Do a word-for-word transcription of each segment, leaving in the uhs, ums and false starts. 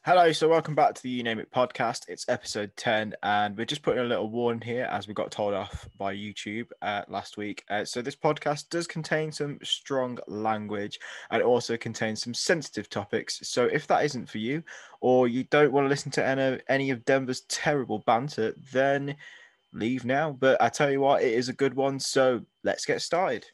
Hello, so welcome back to the You Name It podcast. It's episode ten, and we're just putting a little warning here as we got told off by YouTube uh, last week. Uh, so, this podcast does contain some strong language and also contains some sensitive topics. So, if that isn't for you, or you don't want to listen to any, any of Denver's terrible banter, then leave now. But I tell you what, it is a good one. So, let's get started.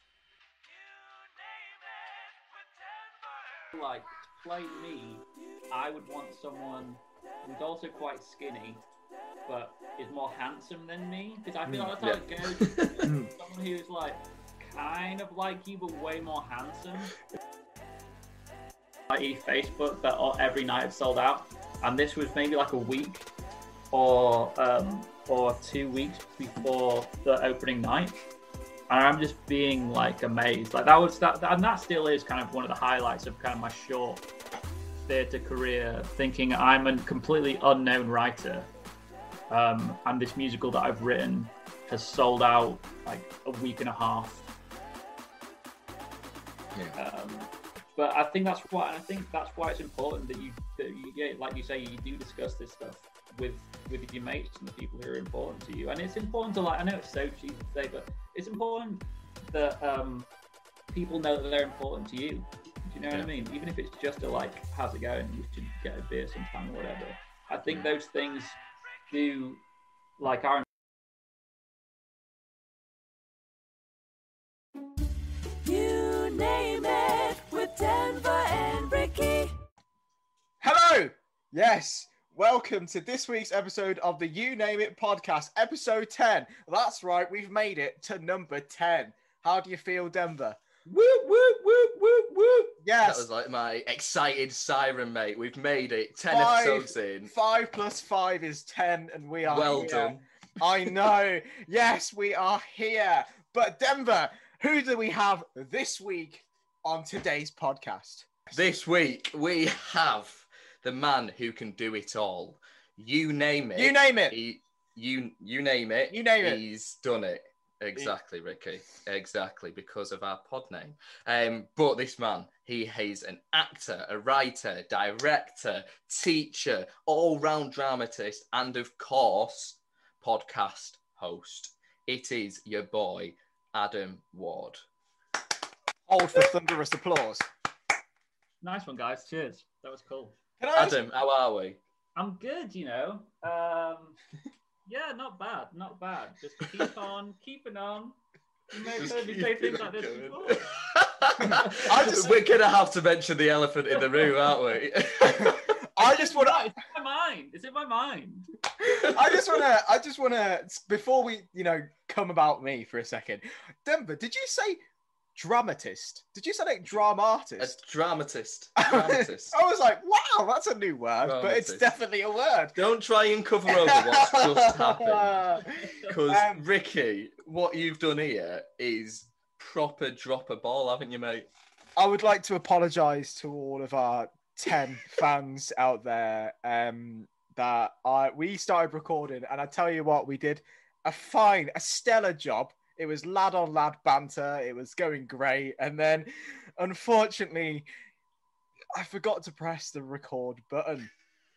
Like, to play me, I would want someone who's also quite skinny, but is more handsome than me, because I feel like that's how yeah. it goes. Someone who's like kind of like you, but way more handsome. I eat Facebook that every night it's sold out, and this was maybe like a week or um, or two weeks before the opening night. And I'm just being like amazed. Like that was that, and that still is kind of one of the highlights of kind of my short theatre career. Thinking I'm a completely unknown writer, um, and this musical that I've written has sold out like a week and a half. Yeah. Um, but I think that's why I think that's why it's important that you, that you, yeah, like you say, you do discuss this stuff with with your mates and the people who are important to you. And it's important to, like, I know it's so cheesy to say, but it's important that um, people know that they're important to you. Do you know yeah. what I mean? Even if it's just a like, how's it going? You should get a beer sometime or whatever. I think those things do, like, our You Name It with Denver and Ricky. Hello! Yes! Welcome to this week's episode of the You Name It podcast, episode ten. That's right, we've made it to number ten. How do you feel, Denver? Whoop, whoop, whoop, whoop, whoop. Yes. That was like my excited siren, mate. We've made it. ten five, episodes in. Five plus five is ten, and we are well here. done. I know. Yes, we are here. But Denver, who do we have this week on today's podcast? This week, we have the man who can do it all. You name it. You name it. He, you you name it. You name it. He's done it. Exactly, Ricky. Exactly, because of our pod name. Um, but this man, he is an actor, a writer, director, teacher, all-round dramatist, and of course, podcast host. It is your boy, Adam Ward. Hold for thunderous applause. Nice one, guys. Cheers. That was cool. Can I Adam, how are we? I'm good, you know. Um, yeah, not bad, not bad. Just keep on, keeping on. You may have heard me say things like this before. I just, We're going to have to mention the elephant in the room, aren't we? I just want to... It's in my mind. It's in my mind. I just want to... I just want to... Before we, you know, come about me for a second. Denver, did you say... dramatist? Did you say like dramatist? A dramatist. Dramatist. I was like, wow, that's a new word, Dramatist. but it's definitely a word. Don't try and cover over what's just happened. Because, Um, Ricky, what you've done here is proper drop a ball, haven't you, mate? I would like to apologise to all of our ten fans out there um, that I we started recording, and I tell you what, we did a fine, a stellar job. It was lad on lad banter. It was going great. And then, unfortunately, I forgot to press the record button.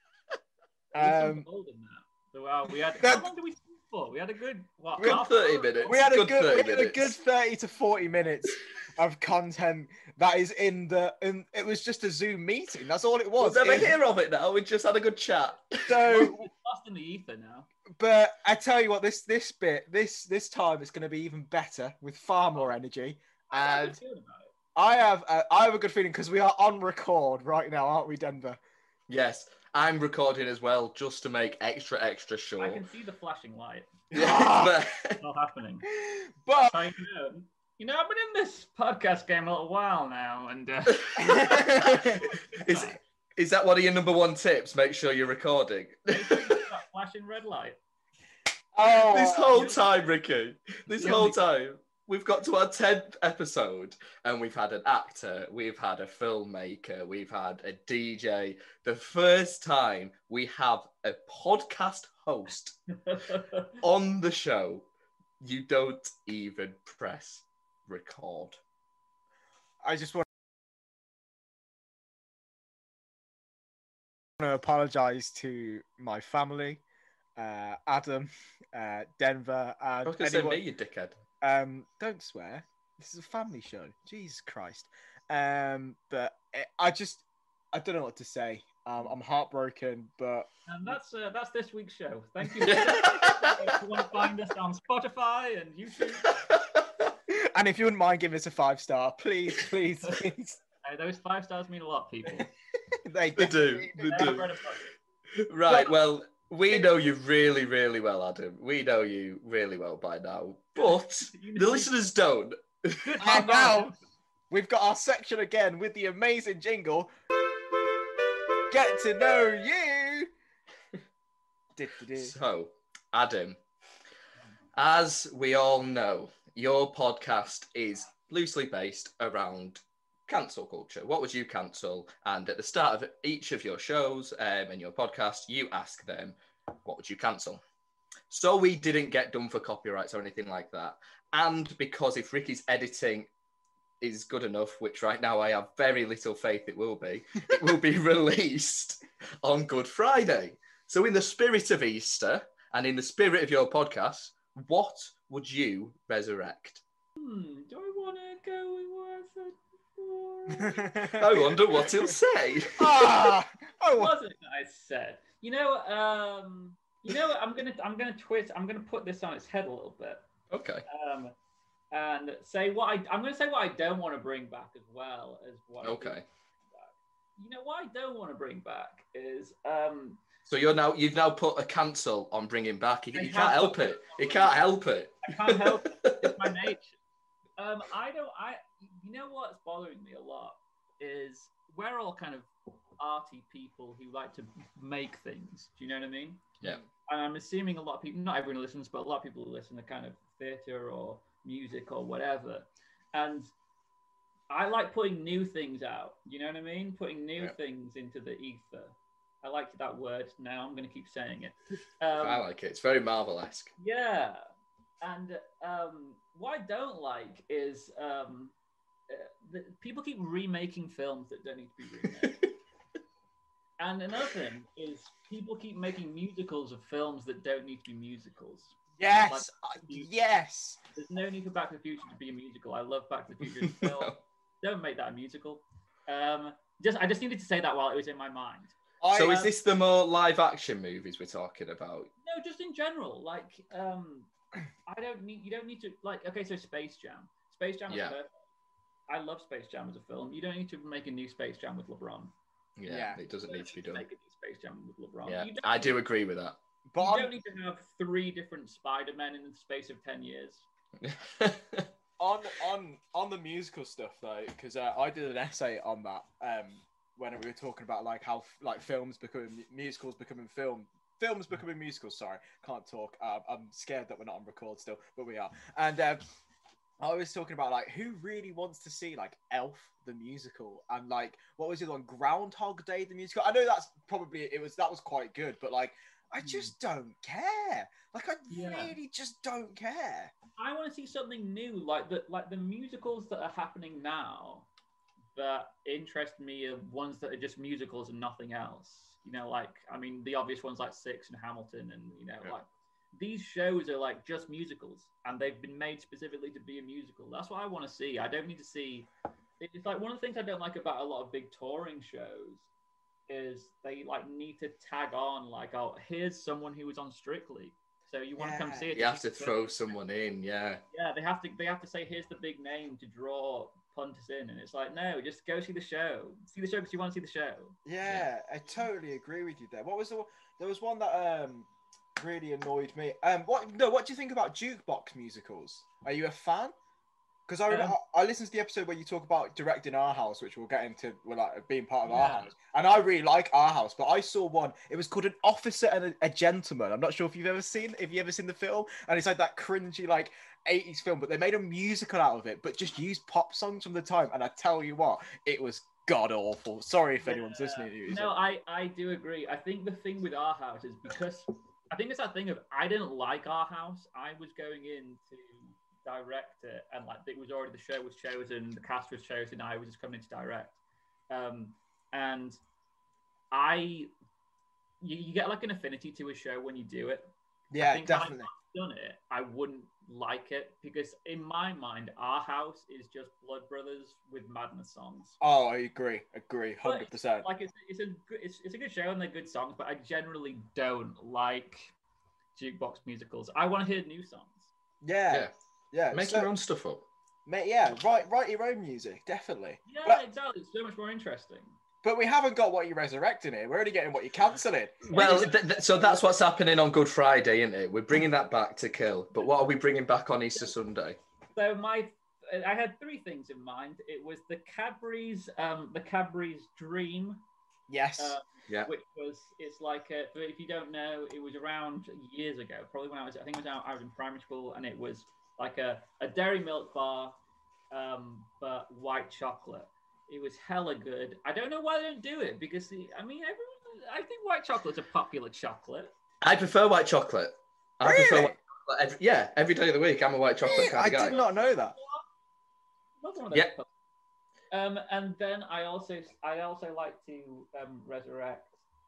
Um, So, wow, we had, that, how long did we speak for? We had a good, what, Good half thirty hour? minutes. we had a Good good, we thirty had a minutes. good thirty to forty minutes of content that is in the, and it was just a Zoom meeting. That's all it was. We'll never It- hear of it now. We just had a good chat. So, It's lost in the ether now. but I tell you what, this this bit, this this time, it's going to be even better with far more energy. I have a And good feeling about it. I have a, I have a good feeling because we are on record right now, aren't we, Denver? Yes, I'm recording as well, just to make extra, extra sure. I can see the flashing light. Yeah, It's not happening. But So, you know, you know, I've been in this podcast game a little while now, and uh, but- is, is that one of your number one tips? Make sure you're recording. make sure you get that flashing red light. oh, This whole time, Ricky, this Yeah. whole time, we've got to our tenth episode and we've had an actor, we've had a filmmaker, we've had a D J. The first time we have a podcast host on the show, you don't even press record. I just want. want to apologize to my family, uh, Adam, uh, Denver, I and was going to say anyone. me, you dickhead. Um, don't swear. This is a family show. Jesus Christ. Um, but eh, I just, I don't know what to say. Um, I'm heartbroken, but And that's uh, that's this week's show. Thank you. If you want to find us on Spotify and YouTube, and if you wouldn't mind giving us a five star, please, please, please. uh, those five stars mean a lot, people. they, They do. definitely They They are do. bread and butter. Right, well, we know you really, really well, Adam. We know you really well by now. But the listeners don't. And now we've got our section again with the amazing jingle. Get to know you. Du-du-du. So, Adam, as we all know, your podcast is loosely based around cancel culture. What would you cancel? And at the start of each of your shows um, and your podcast, you ask them, what would you cancel? So we didn't get done for copyrights or anything like that. And because if Ricky's editing is good enough, which right now I have very little faith it will be, it will be released on Good Friday. So in the spirit of Easter and in the spirit of your podcast, what would you resurrect? Hmm, do I want to go with what I said before? I wonder what he'll say. ah, What oh, was it that I said? You know, um, you know, what? I'm gonna, I'm gonna twist, I'm gonna put this on its head a little bit, Okay. um, and say what I, I'm gonna say what I don't want to bring back as well as what. I do Okay. want to bring back. You know what I don't want to bring back is, um, So you're now you've now put a cancel on bringing back. You, I you have can't help put- it. You can't help it. I can't help it. It's my nature. Um, I don't. I. You know what's bothering me a lot is we're all kind of arty people who like to make things. Do you know what I mean? Yeah. And I'm assuming a lot of people, not everyone listens, but a lot of people who listen to kind of theatre or music or whatever. And I like putting new things out. You know what I mean? Putting new Yeah. things into the ether. I like that word now. I'm going to keep saying it. I Um, like it. It's very Marvel-esque. yeah. And um, what I don't like is um, uh, the, people keep remaking films that don't need to be remade. And another thing is people keep making musicals of films that don't need to be musicals. yes, uh, yes. There's no need for Back to the Future to be a musical. I love Back to the Future as a film. Don't make that a musical. Um, just I just needed to say that while it was in my mind. I, So is um, this the more live-action movies we're talking about? No, just in general. Like, um, I don't need. You don't need to like. Okay, so Space Jam. Space Jam. Yeah. Is perfect. I love Space Jam as a film. You don't need to make a new Space Jam with LeBron. Yeah, Yeah. it doesn't need to be done. Make a new Space Jam with LeBron. Yeah, You don't, I do agree with that. but you I'm- don't need to have three different Spider-Men in the space of ten years. on on on the musical stuff though, because uh, I did an essay on that um, when we were talking about like how like films becoming musicals becoming film films becoming musicals. Sorry, can't talk. Uh, I'm scared that we're not on record still, but we are. And um, I was talking about like who really wants to see like Elf the musical and like what was the other one, Groundhog Day the musical. I know that's probably it was that was quite good, but like I just don't care. Like I Yeah. really just don't care. I want to see something new, like the like the musicals that are happening now that interest me are ones that are just musicals and nothing else. You know, like I mean, the obvious ones like Six and Hamilton, and you know, Yeah. like these shows are like just musicals, and they've been made specifically to be a musical. That's what I want to see. I don't need to see. It's like one of the things I don't like about a lot of big touring shows is they like need to tag on like, oh, here's someone who was on Strictly, so you want to come Yeah. see it. You have to throw someone in, yeah. Yeah, they have to. They have to say, "Here's the big name to draw punters in," and it's like, no, just go see the show. See the show because you want to see the show. Yeah, I totally agree with you there. What was the one- there was one that um really annoyed me. Um, what no, what do you think about jukebox musicals? Are you a fan? Because I, Um, I I listened to the episode where you talk about directing Our House, which we'll get into, well, like being part of Our Yeah. House, and I really like Our House. But I saw one. It was called An Officer and a, a Gentleman. I'm not sure if you've ever seen, if you ever seen the film, and it's like that cringy like eighties film, but they made a musical out of it, but just used pop songs from the time. And I tell you what, it was god awful. Sorry if anyone's Yeah. listening to you. No, I I do agree. I think the thing with Our House is because I think it's that thing of I didn't like Our House. I was going in to direct it, and like it was already the show was chosen, the cast was chosen. I was just coming in to direct, um, and I you, you get like an affinity to a show when you do it. I Yeah, think definitely. Had I not done it, I wouldn't like it because in my mind, Our House is just Blood Brothers with Madness songs. Oh, I agree. Agree. But Hundred percent. Like it's it's a good it's, it's a good show and they're good songs, but I generally don't like jukebox musicals. I want to hear new songs. Yeah. Yeah. Yeah. Make so, your own stuff up. mate, yeah. Write write your own music. Definitely. Yeah, But- exactly. It's so much more interesting. But we haven't got what you're resurrecting here. We're only getting what you're cancelling. Well, th- th- so that's what's happening on Good Friday, isn't it? We're bringing that back to kill. But what are we bringing back on Easter Sunday? So my, I had three things in mind. It was the Cadbury's, um, the Cadbury's Dream, Yes. uh, Yeah. which was it's like a, if you don't know, it was around years ago, probably when I was, I think it was out, I was in primary school, and it was like a, a dairy milk bar, um, but white chocolate. It was hella good. I don't know why they don't do it because the, I mean, everyone, I think white chocolate's a popular chocolate. I prefer white chocolate. I Really? prefer white chocolate every, yeah, every day of the week. I'm a white chocolate Really? kind I of guy. did not know that. Another one of those Yeah. puzzles. Um, and then I also I also like to um, resurrect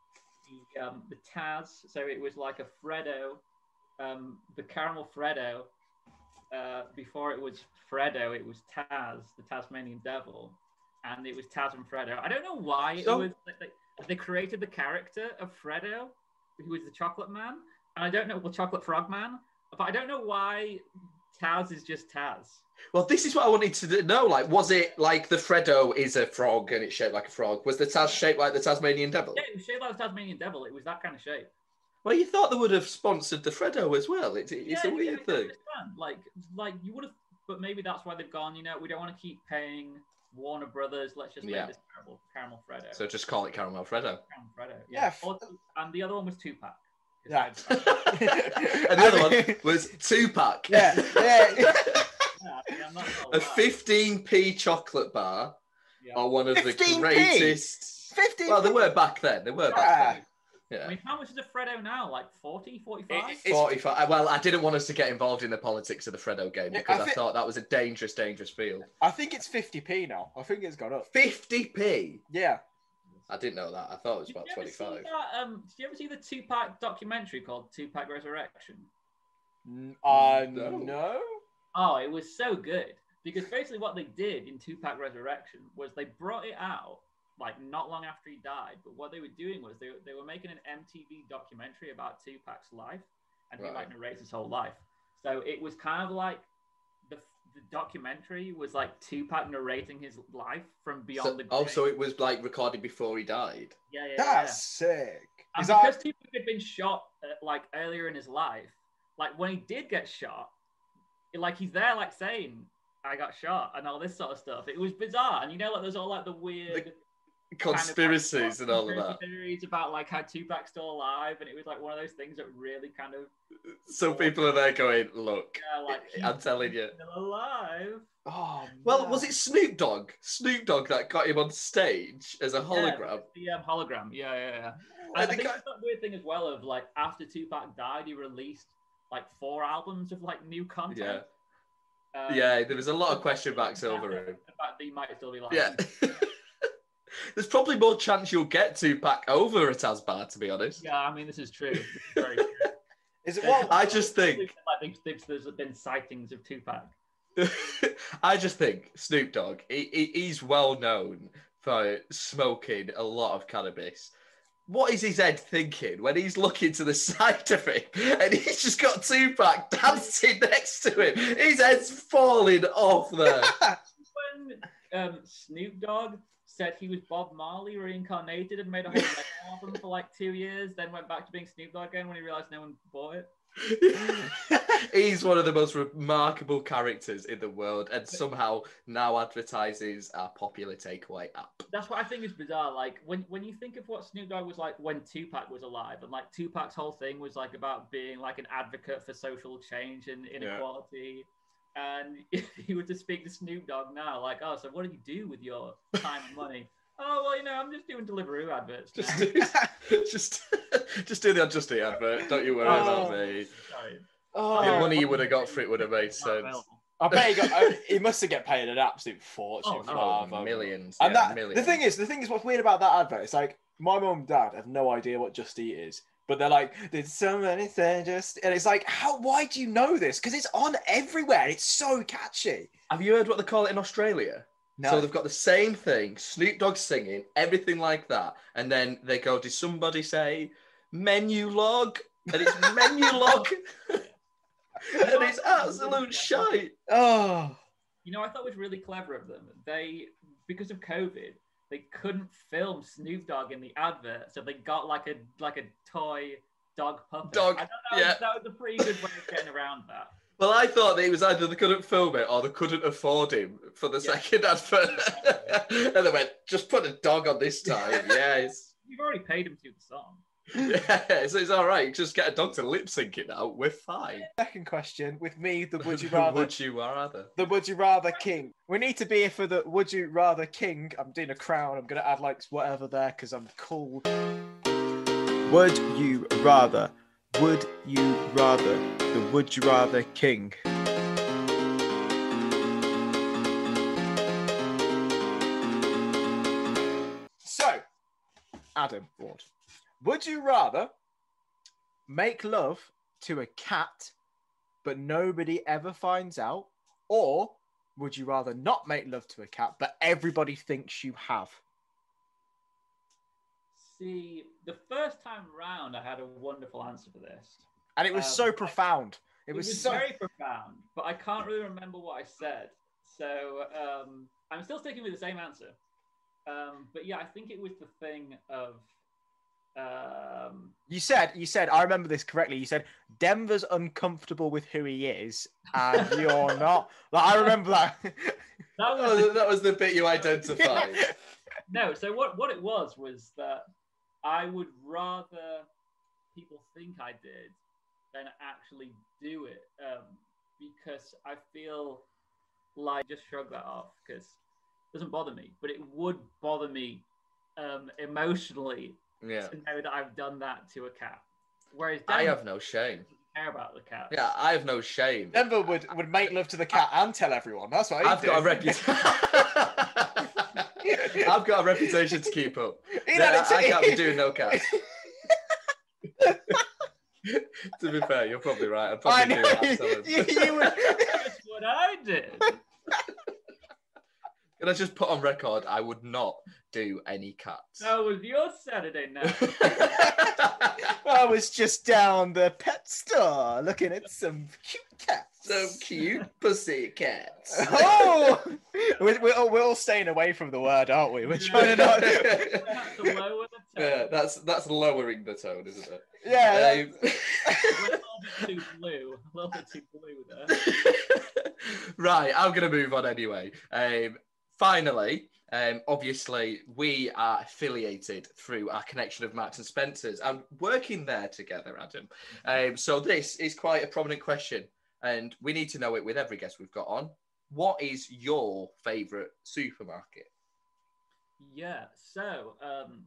the um, the Taz. So it was like a Freddo, um, the caramel Freddo. Uh, before it was Freddo, it was Taz, the Tasmanian Devil, and it was Taz and Freddo. I don't know why it So- was. They, they created the character of Freddo, who was the Chocolate Man, and I don't know well Chocolate Frog Man, but I don't know why Taz is just Taz. Well, this is what I wanted to know. Like, was it like the Freddo is a frog and it's shaped like a frog? Was the Taz shaped like the Tasmanian Devil? Yeah, it was shaped like the Tasmanian Devil. It was that kind of shape. Well, you thought they would have sponsored the Freddo as well. It's, it's yeah, a yeah, weird I thing. understand. Like, like you would have, but maybe that's why they've gone. You know, we don't want to keep paying Warner Brothers. Let's just make Yeah. this caramel, caramel Freddo. So just call it Caramel Freddo. Caramel Freddo. Yeah, Yeah. f- Or- and the other one was Tupac. Yeah. and the other one was Tupac. Yeah, yeah. Yeah, I mean, I'm not gonna A lie. fifteen p chocolate bar Yeah. are one of the fifteen p? greatest. Fifteen. Well, they were back then. They were back Yeah. then. I Yeah. mean, how much is a Freddo now? Like forty, forty-five? It- forty-five. Well, I didn't want us to get involved in the politics of the Freddo game Yeah, because I I, thi- thought that was a dangerous, dangerous field. I think it's fifty p now. I think it's gone up. fifty p. Yeah. I didn't know that. I thought it was Did about you ever see twenty-five. that, um, did you ever see the Tupac documentary called Tupac Resurrection? N- Uh, No. no. Oh, it was so good because basically what they did in Tupac Resurrection was they brought it out like not long after he died. But what they were doing was they, they were making an M T V documentary about Tupac's life, and he Right. like narrates his whole life. So it was kind of like the the documentary was like Tupac narrating his life from beyond So, the oh, grave. so it was like recorded before he died. yeah, yeah, That's yeah. sick. And Is because that? Tupac had been shot uh, like earlier in his life, like when he did get shot, it, like he's there like saying, "I got shot" and all this sort of stuff. It was bizarre, and you know, like there's all like the weird kind Conspiracies of, like, and all of conspiracy that. theories about like how Tupac's still alive, and it was like one of those things that really kind of So people are there going, look, yeah, like I'm he's telling you. still alive. Oh. Well, man. was it Snoop Dogg? Snoop Dogg that got him on stage as a Yeah, hologram? the um, hologram. Yeah, yeah, yeah. And And I the think guy- it's that weird thing as well of like after Tupac died, he released like four albums of like new Yeah. content. Um, Yeah, there was a lot of question marks over The him. fact that he might still be like, Yeah. There's probably more chance you'll get Tupac over at Asbar, to be honest. yeah. I mean, this is true. This is very true. Is it Well, what? I just think, Like, there's, there's been sightings of Tupac. I just think Snoop Dogg, he, he- he's well known for smoking a lot of cannabis. What is his head thinking when he's looking to the side of him and he's just got Tupac dancing next to him? His head's falling off there. When um, Snoop Dogg said he was Bob Marley reincarnated and made a whole metal album for like two years, then went back to being Snoop Dogg again when he realized no one bought it. He's one of the most remarkable characters in the world and somehow now advertises our popular takeaway app. That's what I think is bizarre. Like when when you think of what Snoop Dogg was like when Tupac was alive, and like Tupac's whole thing was like about being like an advocate for social change and inequality. And if you were to speak to Snoop Dogg now, like, oh, so what do you do with your time and money? Oh, well, you know, I'm just doing Deliveroo adverts. Just now." do, just, just do the Just Eat advert. Don't you worry Oh. about me. Sorry. Oh, The Yeah. money you would have got for it would have made Not sense. available. I bet he got. I, he must have get paid an absolute fortune Oh, for Oh, that. millions. And yeah, that millions. the thing is, the thing is, what's weird about that advert? It's like my mum and dad have no idea what Just Eat is, but they're like, "There's so many things," just and it's like, how? Why do you know this? Because it's on everywhere. It's so catchy. Have you heard what they call it in Australia? No. So they've got the same thing, Snoop Dogg singing, everything like that, and then they go, "Did somebody say menu log?" And it's menu log, and it's absolute shite. Oh, You know, I thought it was really clever of them. They, because of COVID, they couldn't film Snoop Dogg in the advert, so they got like a like a toy dog puppet. Dog, I thought that, yeah. was, that was a pretty good way of getting around that. Well, I thought that it was either they couldn't film it or they couldn't afford him for the Yeah. second advert. And they went, just put a dog on this time. Yes. You've already paid him to do the song. Yeah, so it's all right. Just get a dog to lip sync it now. We're fine. second question with me, the would you rather, Would you rather? the would you rather king. We need to be here for the would you rather king. I'm doing a crown. I'm gonna add like whatever there because I'm cool. Would you rather? Would you rather? The would you rather king. So, Adam Ward, would you rather make love to a cat but nobody ever finds out, or would you rather not make love to a cat but everybody thinks you have? See, the first time round, I had a wonderful answer for this. And it was Um, so I- profound. It It was, was so very profound, but I can't really remember what I said. So um, I'm still sticking with the same answer. Um, but yeah, I think it was the thing of. Um, You said, you said, I remember this correctly. You said Denver's uncomfortable with who he is, and you're not. Like, I remember that. that That was was, that was the bit you identified. no. So what what it was was that I would rather people think I did than actually do it, um, because I feel like just shrug that off because it doesn't bother me, but it would bother me um, emotionally Yeah. to know that I've done that to a cat. Whereas I Denver have no shame. doesn't care about the cat. Yeah, I have no shame. Denver would, would make love to the cat and tell everyone. That's what he'd I've do. got a reputation. I've got a reputation to keep up. He Yeah, had it I to- can't be doing no cats. To be fair, you're probably right. I'd I probably know. do that. tell him. You- you would- That's what I did. Can I just put on record? I would not do any cats. That was your Saturday night. I was just down the pet store looking at some cute cats. Some cute pussy cats. Oh, we're, we're, all, we're all staying away from the word, aren't we? We're trying to not. We have to lower the Yeah, tone. that's that's lowering the tone, isn't it? Yeah. Um, We're a little bit too blue. A little bit too blue there. Right, I'm going to move on anyway. Um, finally, um, obviously, we are affiliated through our connection of Marks and Spencer's and working there together, Adam. Um, so this is quite a prominent question, and we need to know it with every guest we've got on. What is your favourite supermarket? Yeah. So, um,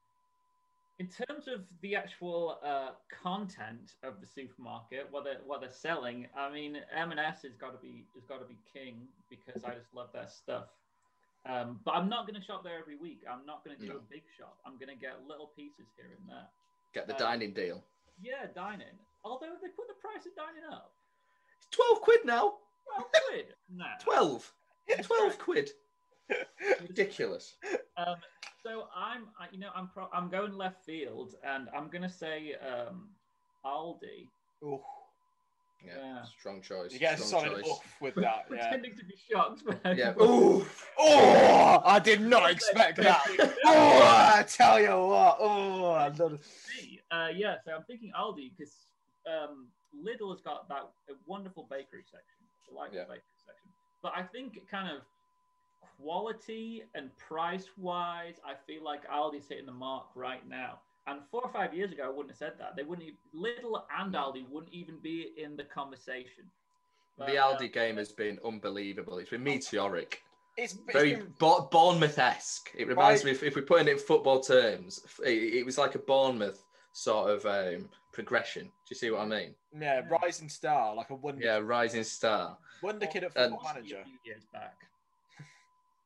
in terms of the actual uh, content of the supermarket, what they're, what they're selling, I mean, M and S has got to be has got to be king because I just love their stuff. Um, but I'm not going to shop there every week. I'm not going to do No. a big shop. I'm going to get little pieces here and there. Get the Um, dining deal. Yeah, dining. Although they put the price of dining up. It's twelve quid now. Well, quid. Nah. twelve. twelve quid. Ridiculous. Um, so I'm, I, you know, I'm pro- I'm going left field, and I'm gonna say um, Aldi. Ooh, Yeah, Yeah. strong choice. you get a strong solid choice. oof with that. Yeah. Pretending to be shocked. But Yeah. Ooh. Oh, I did not expect that. Oh, I tell you what. Oh, I love it. Me, Uh, yeah, so I'm thinking Aldi because um, Lidl has got that a wonderful bakery section, I like Yeah. the bakery section. But I think kind of quality and price wise, I feel like Aldi's hitting the mark right now. And four or five years ago, I wouldn't have said that. They wouldn't. Even, Lidl and Aldi wouldn't even be in the conversation. But, The uh, Aldi game has been unbelievable. It's been meteoric. It's, it's Very been- Bo- Bournemouth-esque. It reminds Right. me, if, if we put it in football terms, it, it was like a Bournemouth sort of um, progression. Do you see what I mean? yeah, rising star, like a wonder, Yeah, rising star. wonder kid at And- Football a Manager. few years back.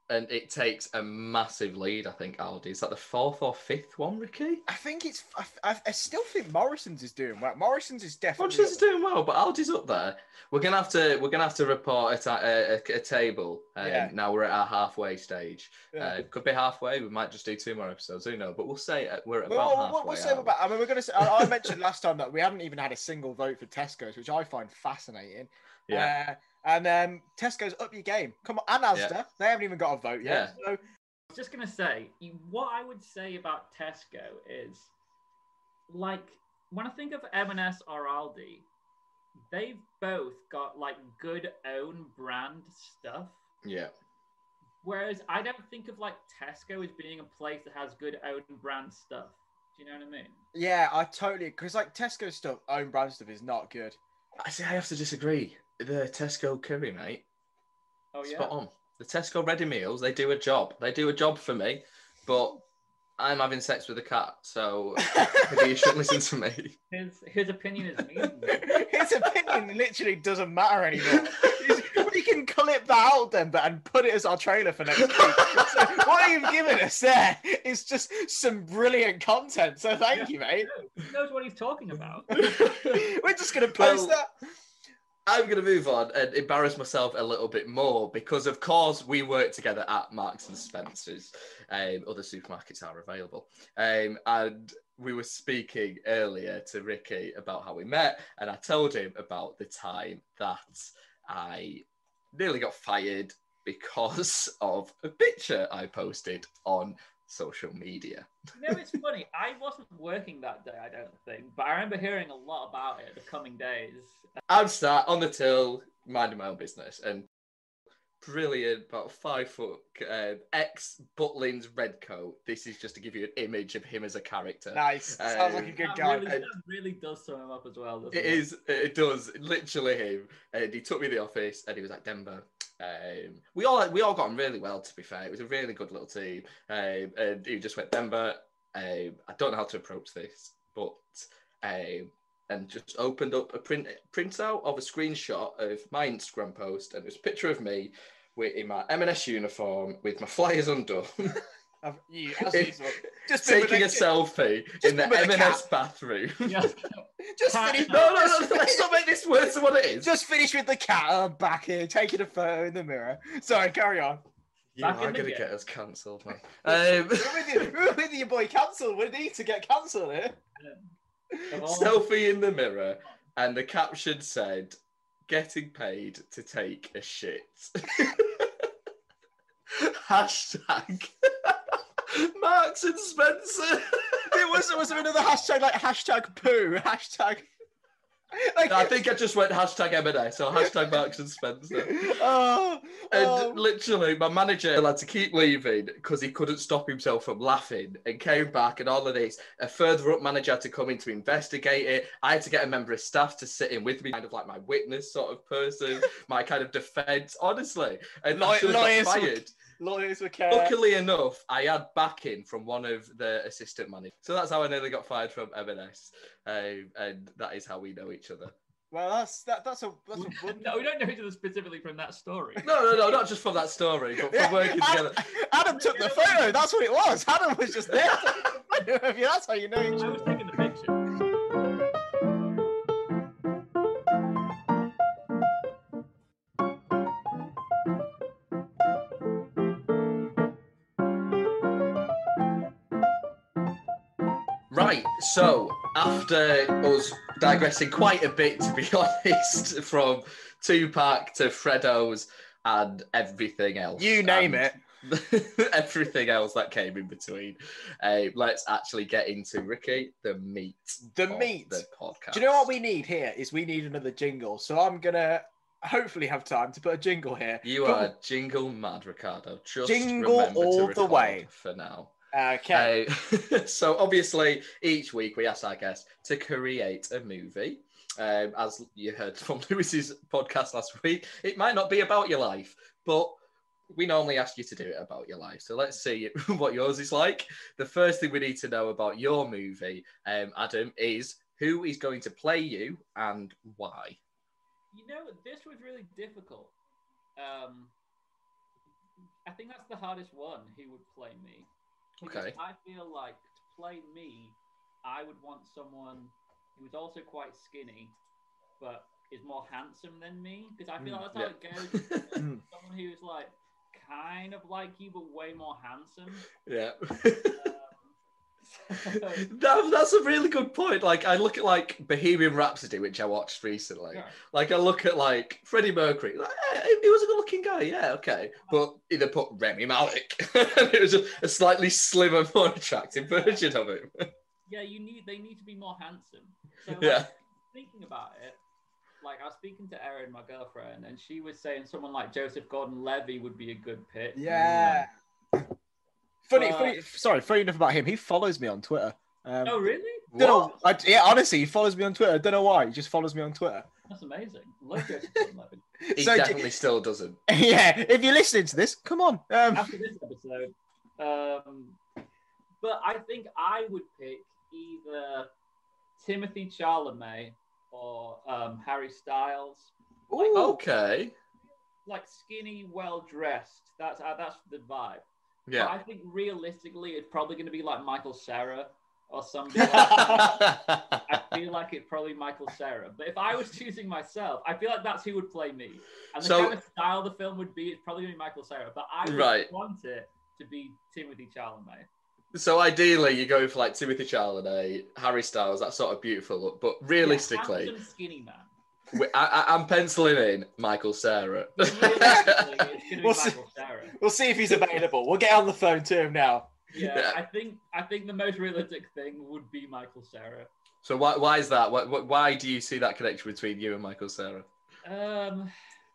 And it takes a massive lead, I think, Aldi. Is that the fourth or fifth one, Ricky? I think it's. I, I, I still think Morrison's is doing well. Morrison's is definitely. Morrison's is doing well, but Aldi's up there. We're gonna have to. We're gonna have to report a, ta- a, a, a table. Um, Yeah. Now we're at our halfway stage. Yeah. Uh, could be halfway. We might just do two more episodes. Who knows? But we'll say uh, we're at Well, about we'll, halfway. we'll say aren't we? about. I mean, we're gonna. Say, I, I mentioned last time that we haven't even had a single vote for Tesco's, which I find fascinating. Yeah. Uh, and um, Tesco's up your game. Come on, and Asda. Yeah. They haven't even got a vote yet. So I was just gonna say, you- what I would say about Tesco is, like, when I think of M and S or Aldi, they've both got like good own brand stuff. Yeah. Whereas I don't think of like Tesco as being a place that has good own brand stuff. Do you know what I mean? yeah, I totally because like Tesco stuff, own brand stuff is not good. I see. I have to disagree. The Tesco curry, mate. Oh yeah. Spot on. The Tesco ready meals, they do a job. They do a job for me, but I'm having sex with a cat, so maybe you shouldn't listen to me. His his opinion is meaningless. His opinion literally doesn't matter anymore. We can clip that out then, but and put it as our trailer for next week. So what you've given us there is just some brilliant content. So thank you, mate. He knows what he's talking about. We're just gonna post Well, that. I'm going to move on and embarrass myself a little bit more because, of course, we work together at Marks and Spencer's. Um, other supermarkets are available. Um, and we were speaking earlier to Ricky about how we met, and I told him about the time that I nearly got fired because of a picture I posted on social media. You know, it's funny. I wasn't working that day, I don't think, but I remember hearing a lot about it the coming days. I'm sat on the till, minding my own business, and brilliant, about five foot, uh, ex Butlins red coat. This is just to give you an image of him as a character. Nice. Sounds like a Um, good That guy. really, that really does sum him up as well, doesn't It it? is, it does, literally him. And he took me to the office, and he was like, Denver. Um, we all we all got on really well, to be fair. It was a really good little team. Um, and he just went, Denver, um, I don't know how to approach this, but um, and just opened up a print printout of a screenshot of my Instagram post, and it was a picture of me with, in my M and S uniform with my flyers undone, I've- you- as usual. Just been with taking a the- selfie just in the been with M the and S cat. bathroom. Yeah. Just Cat- finish. No, no, no, let's not make this worse than what it is. Just finish with the cat. I'm back here taking a photo in the mirror. Sorry, carry on. You Back are in the going to game. get us cancelled, man. We're Um, with you, we're with you, boy. Cancelled. We need to get cancelled here. Of all- selfie in the mirror, and the caption said, "Getting paid to take a shit." Hashtag Marks and Spencer. It was, was there another hashtag like hashtag poo, hashtag. Like, I think I just went hashtag M and S, so hashtag Marks and Spencer. Oh, And oh. literally, my manager had to keep leaving because he couldn't stop himself from laughing and came back and all of this. A further up manager had to come in to investigate it. I had to get a member of staff to sit in with me, kind of like my witness sort of person, my kind of defence, honestly. And Law- I should have lawyers got would- fired. Lawyers were care. Luckily enough, I had backing from one of the assistant managers. So that's how I nearly got fired from M and S. Um, and that is how we know each other. Well, that's that. That's a that's a wonderful. No, we don't know each other specifically from that story. No, no, no, not just from that story, but from Yeah, working Adam, together. Adam took the photo. That's what it was. Adam was just there. That's how you know each I other. was taking the picture. Right, so after us digressing quite a bit, to be honest, from Tupac to Freddo's and everything else. You name and it. everything else that came in between. Uh, let's actually get into, Ricky, the meat. The of meat. The podcast. Do you know what we need here? Is we need another jingle. So I'm gonna hopefully have time to put a jingle here. You are jingle mad, Ricardo. Just Jingle remember all to the record way. for now. Okay. Uh, so obviously, each week we ask our guests to create a movie. Um, as you heard from Lewis's podcast last week, it might not be about your life, but we normally ask you to do it about your life. So let's see what yours is like. The first thing we need to know about your movie, um, Adam, is who is going to play you and why. You know, this was really difficult. Um, I think that's the hardest one. Who would play me? Because Okay. I feel like to play me, I would want someone who's also quite skinny, but is more handsome than me. Because I feel like that's how it goes. Mm. Someone who's like kind of like you, but way more handsome. Yeah. Um, so- that, that's a really good point. Like, I look at like Bohemian Rhapsody, which I watched recently. Yeah. Like, I look at like Freddie Mercury. Like, eh, he was a good-looking guy, yeah, okay. But either put Remy Malek, and it was a, a slightly slimmer, more attractive version of him. yeah, you need they need to be more handsome. So like, Yeah. thinking about it, like I was speaking to Erin, my girlfriend, and she was saying someone like Joseph Gordon-Levitt would be a good pick. Yeah. Funny, But- funny. Sorry, funny enough about him. He follows me on Twitter. Um, Oh, really? don't know. I, yeah, honestly, he follows me on Twitter. Don't know why. He just follows me on Twitter. That's amazing. Love Joseph Gordon-Levitt. He So, definitely still doesn't. yeah, if you're listening to this, come on. Um, After this episode, um, but I think I would pick either Timothy Chalamet or um, Harry Styles. Like, Okay. like skinny, well dressed. That's uh, that's the vibe. But Yeah. I think realistically, it's probably going to be like Michael Cera or somebody. Like that. I feel like it's probably Michael Cera. But if I was choosing myself, I feel like that's who would play me. And the So- kind of style the film would be, it's probably going to be Michael Cera. But I would Right. want it to be Timothy Chalamet. So ideally, you go for like Timothy Chalamet, Harry Styles, that sort of beautiful look. But realistically, Yeah, handsome, skinny man. we- I, I, I'm penciling in Michael Cera. Realistically, it's going to be We'll see. Michael Cera. we'll see if he's available. We'll get on the phone to him now. Yeah, Yeah. I think I think the most realistic thing would be Michael Cera. So why, why is that? Why, why do you see that connection between you and Michael Cera? Um,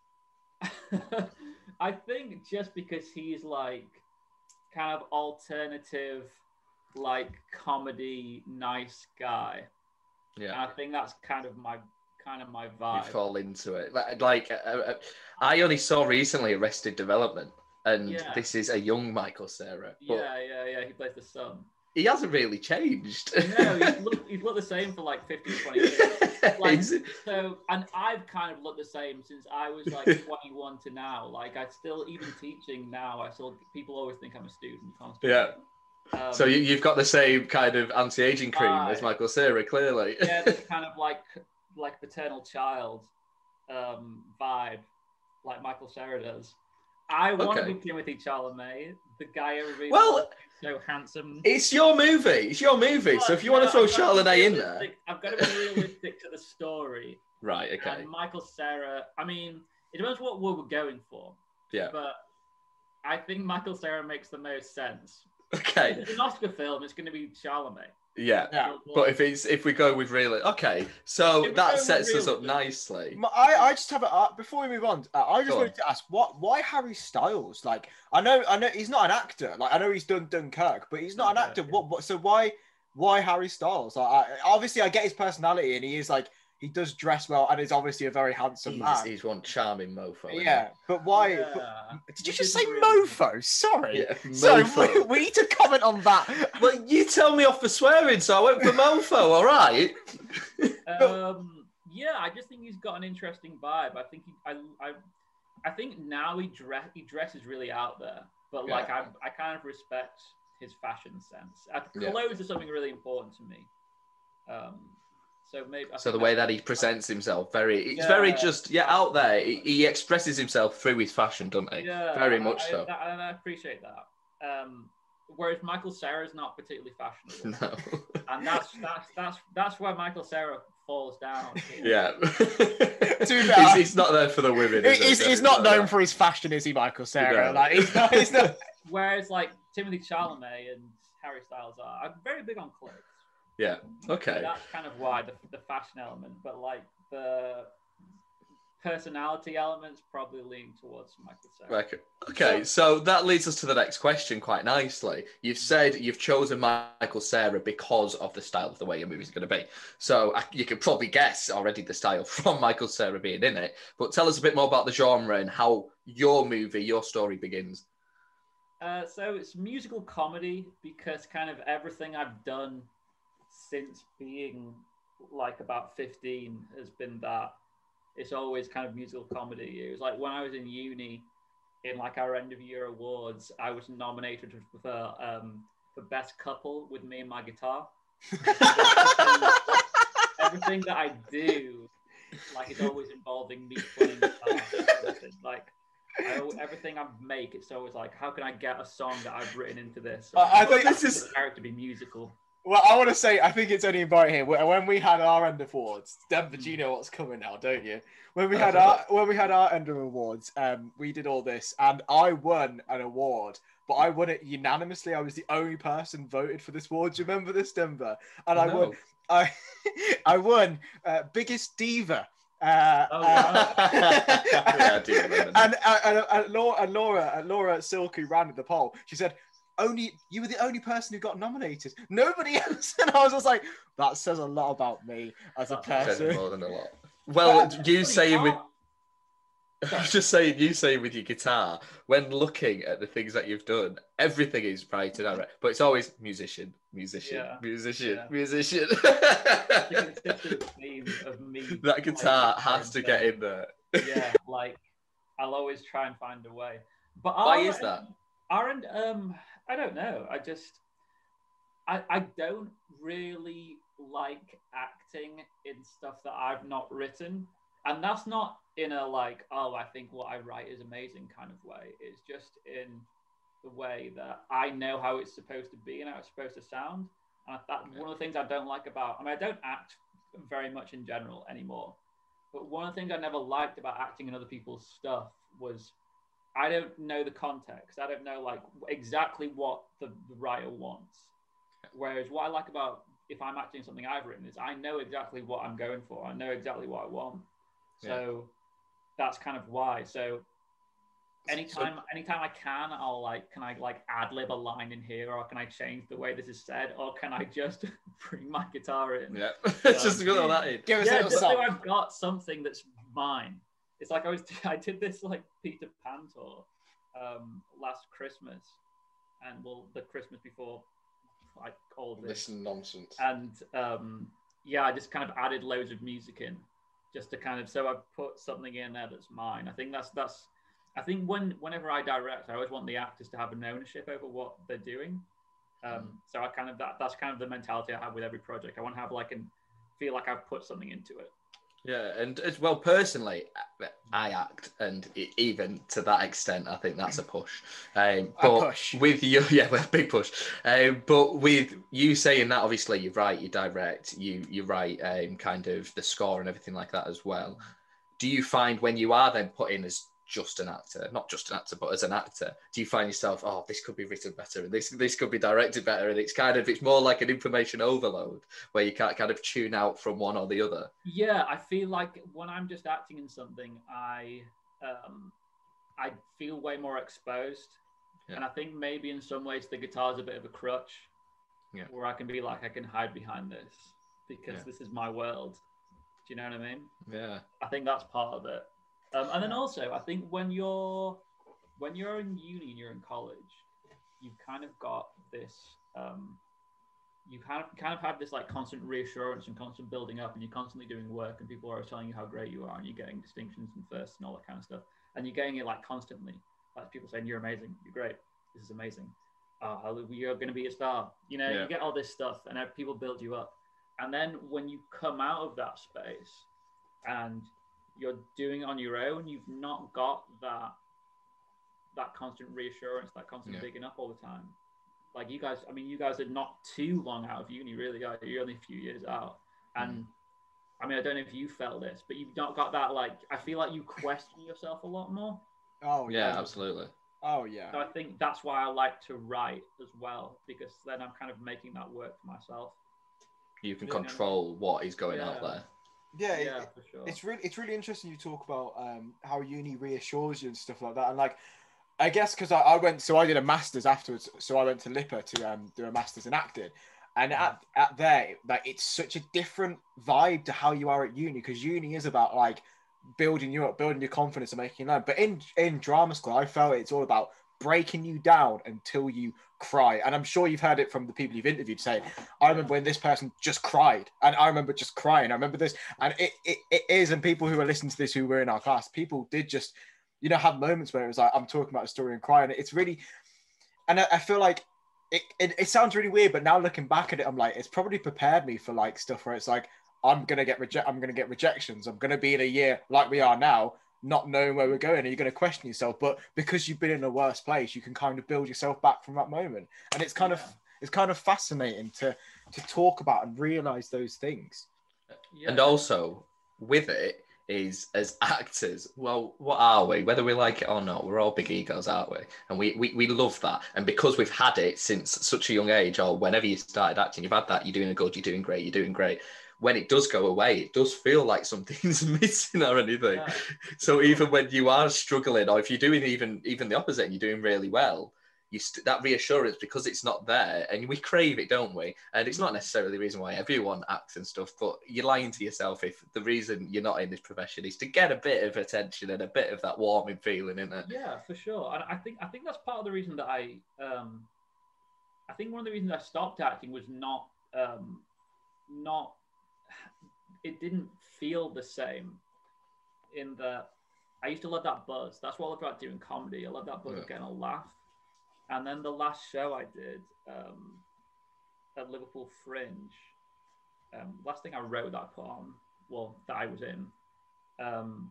I think just because he's like kind of alternative, like comedy, nice guy. And Yeah, I think that's kind of my kind of my you vibe. fall into it. Like, like uh, uh, I only saw recently Arrested Development, and Yeah. this is a young Michael Cera, but Yeah, yeah, yeah. He plays the son. he hasn't really changed. No, he's looked, he's looked the same for like fifteen, twenty years. Like, He's- so, and I've kind of looked the same since I was like twenty-one to now. Like, I still, even teaching now, I still, people always think I'm a student constantly. Yeah. Um, So you, you've got the same kind of anti-aging cream Aye. as Michael Cera, clearly. yeah, this kind of like, like paternal child um, vibe, like Michael Cera does. I want Okay. to be Timothy Chalamet, the guy everybody Well, loves, so handsome. It's your movie. It's your movie. So if you want to No, throw I've gotta be Charlene in there, realistic- I've got to be realistic to the story. right? Okay. And Michael Cera, I mean, it depends what we're going for, Yeah. but I think Michael Cera makes the most sense. Okay. If it's an Oscar film, it's going to be Chalamet. Yeah. Yeah. But if it's if we go with really okay, so If we that go with sets us up realistic. nicely. M- I, I just have a uh, before we move on. Uh, I just Go on. wanted to ask, what why Harry Styles? Like, I know, I know he's not an actor. Like, I know he's done Dunkirk, but he's not an Okay, actor. okay. What, what? So why, why Harry Styles? Like, I, obviously, I get his personality, and he is like he does dress well, and is obviously a very handsome He's, man. he's one charming mofo. isn't he? Yeah, but why? Yeah. but- did you Which just is say really- mofo? Sorry. Yeah, So mofo. we, we need to comment on that. Well, you tell me off for swearing, so I went for mofo. All right. Um, yeah, I just think he's got an interesting vibe. I think he, I, I, I think now he dress he dresses really out there, but like Yeah. I, I kind of respect his fashion sense. Uh, Yeah. Clothes are something really important to me. Um, so maybe I So the think way that's- that he presents himself, very, it's Yeah. very just yeah out there. He, he expresses himself through his fashion, doesn't he? yeah, very much I, so. I, and I appreciate that. Um, whereas Michael Cera is not particularly fashionable, No. and that's that's that's that's where Michael Cera falls down. Yeah. be fair, he's, he's not there for the women. is He- he? he's, he's not known for his fashion, is he, Michael Cera? No. Like, he's not. He's not. Whereas like Timothy Chalamet and Harry Styles are, I'm very big on clothes. Yeah. So Okay. that's kind of why the, the fashion element, but like the personality elements probably lean towards Michael Cera. Okay. Okay, so that leads us to the next question quite nicely. You've said you've chosen Michael Cera because of the style of the way your movie's going to be. So I- you can probably guess already the style from Michael Cera being in it. But tell us a bit more about the genre and how your movie, your story begins. Uh, so it's musical comedy because kind of everything I've done since being like about fifteen has been that. It's always kind of musical comedy. It was like when I was in uni, in like our end of year awards, I was nominated for um, for best couple with me and my guitar. Everything that I do, like, it's always involving me playing guitar. Like, I, everything I make, it's always like, how can I get a song that I've written into this? Uh, I think this this is the character to be musical. Well, I want to say, I think it's only important here. When we had our end of awards, Denver, you know what's coming now, don't you? When we had our when we had our end of awards, um, we did all this, and I won an award, but I won it unanimously. I was the only person voted for this award. Do you remember this, Denver? And I No. won. I I won uh, biggest diva. Uh, Oh, uh, wow. Yeah, I do remember that. and, uh, and, and Laura, and Laura, and Laura Silk, who ran the poll, she said, only you were the only person who got nominated. Nobody else. And I was just like, that says a lot about me as a Says person. more than a lot. Well, you saying with Oh, I was just saying, you saying with your guitar, when looking at the things that you've done, everything is right and direct, but it's always musician, musician, Yeah. musician, Yeah. musician. the consistent theme of me. That guitar playing has to guitar get in there. Yeah, like, I'll always try and find a way. But Why our is that? end- Our end, um, I don't know. I just, I, I don't really like acting in stuff that I've not written. And that's not in a like, oh, I think what I write is amazing kind of way. It's just in the way that I know how it's supposed to be and how it's supposed to sound. And that one of the things I don't like about, I mean, I don't act very much in general anymore. But one of the things I never liked about acting in other people's stuff was I don't know the context. I don't know like exactly what the, the writer wants. Whereas what I like about if I'm acting something I've written is I know exactly what I'm going for. I know exactly what I want. So that's kind of why. So anytime, anytime I can, I'll like, can I like ad lib a line in here, or can I change the way this is said, or can I just bring my guitar in? Yeah, it's just got all that in. Give us a Yeah, little just so song. I've got something that's mine. It's like I was, I did this like Peter Pan tour um, last Christmas, and well, the Christmas before, like all of this, This nonsense. and um, yeah, I just kind of added loads of music in, just to kind of, so I put something in there that's mine. I think that's that's, I think when whenever I direct, I always want the actors to have an ownership over what they're doing. Um, so I kind of that that's kind of the mentality I have with every project. I want to have like and feel like I've put something into it. Yeah, and as well, personally, I act, and e- even to that extent, I think that's a push. Um, A but push. with you, yeah, well, big push. Um, but with you saying that, obviously, you write, you direct, you you write um, kind of the score and everything like that as well. Do you find when you are then put in as just an actor, not just an actor, but as an actor, do you find yourself, oh, this could be written better, and this this could be directed better, and it's kind of, it's more like an information overload where you can't kind of tune out from one or the other? Yeah, I feel like when I'm just acting in something, I um, I feel way more exposed, Yeah. and I think maybe in some ways the guitar's a bit of a crutch, Yeah. where I can be like I can hide behind this because Yeah. this is my world. Do you know what I mean? Yeah. I think that's part of it. Um, and then also, I think when you're when you're in uni and you're in college, you've kind of got this. Um, you kind of kind of have this like constant reassurance and constant building up, and you're constantly doing work, and people are always telling you how great you are, and you're getting distinctions and firsts and all that kind of stuff, and you're getting it like constantly, like people saying you're amazing, you're great, this is amazing, oh, you're going to be a star. You know, Yeah. you get all this stuff, and people build you up, and then when you come out of that space, and you're doing it on your own, you've not got that that constant reassurance, that constant Yeah. bigging up all the time. Like you guys, I mean, you guys are not too long out of uni, really, are you? You're only a few years out. And I mean, I don't know if you felt this, but you've not got that, like, I feel like you question yourself a lot more. Oh Yeah, absolutely. Oh yeah. So I think that's why I like to write as well, because then I'm kind of making that work for myself. You can Yeah. control what is going out Yeah. there. Yeah. it- Yeah, for sure. It's really it's really interesting you talk about um, how uni reassures you and stuff like that, and like I guess because I, I went so I did a master's afterwards, so I went to Lipper to um, do a master's in acting, and at, at there like it's such a different vibe to how you are at uni, because uni is about like building you up, building your confidence and making you learn, but in in drama school I felt it's all about breaking you down until you cry. And I'm sure you've heard it from the people you've interviewed say, I remember when this person just cried, and I remember just crying, I remember this, and it, it, it is, and people who are listening to this who were in our class, people did just you know, have moments where it was like I'm talking about a story and crying. It's really, and I, I feel like it, it. It sounds really weird, but now looking back at it, I'm like, it's probably prepared me for like stuff where it's like I'm gonna get reject. I'm gonna get rejections. I'm gonna be in a year like we are now, not knowing where we're going, and you're going to question yourself. But because you've been in a worse place, you can kind of build yourself back from that moment. And it's kind Yeah. of it's kind of fascinating to to talk about and realize those things. Yeah. And also with it is as actors, well, what are we? Whether we like it or not, we're all big egos, aren't we? And we, we, we love that. And because we've had it since such a young age, or whenever you started acting, you've had that, you're doing good, you're doing great, you're doing great. When it does go away, it does feel like something's missing or anything. Yeah. So even when you are struggling, or if you're doing even even the opposite and you're doing really well, you st- that reassurance, because it's not there, and we crave it, don't we? And it's not necessarily the reason why everyone acts and stuff, but you're lying to yourself if the reason you're not in this profession is to get a bit of attention and a bit of that warming feeling, isn't it? Yeah, for sure. And I think I think that's part of the reason that I um I think one of the reasons I stopped acting was not um not it didn't feel the same in that I used to love that buzz. That's what I love about doing comedy. I love that buzz Yeah. of getting a laugh. And then the last show I did um, at Liverpool Fringe, um, last thing I wrote that I put on, well, that I was in, um,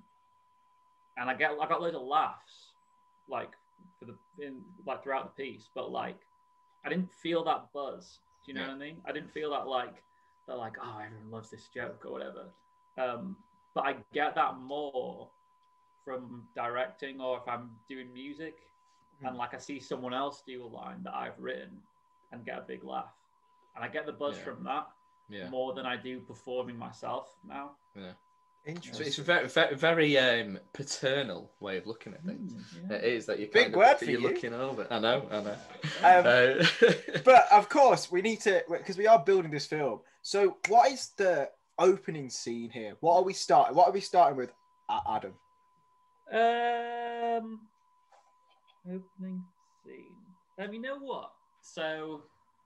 and I get I got loads of laughs, like for the in like throughout the piece, but like I didn't feel that buzz. Do you know Yeah. what I mean? I didn't feel that like they're like, oh, everyone loves this joke or whatever. Um, but I get that more from directing, or if I'm doing music and like I see someone else do a line that I've written and get a big laugh, and I get the buzz Yeah. from that Yeah. more than I do performing myself now. Yeah. So Interesting. it's a very, very, very um, paternal way of looking at things. Mm, yeah. It is that you Big kind of, word for you're you. looking over. I know, I know. Um, Uh, but of course, we need to, because we are building this film. So, what is the opening scene here? What are we starting? What are we starting with, A- Adam? Um, opening scene. Um, you know what? So,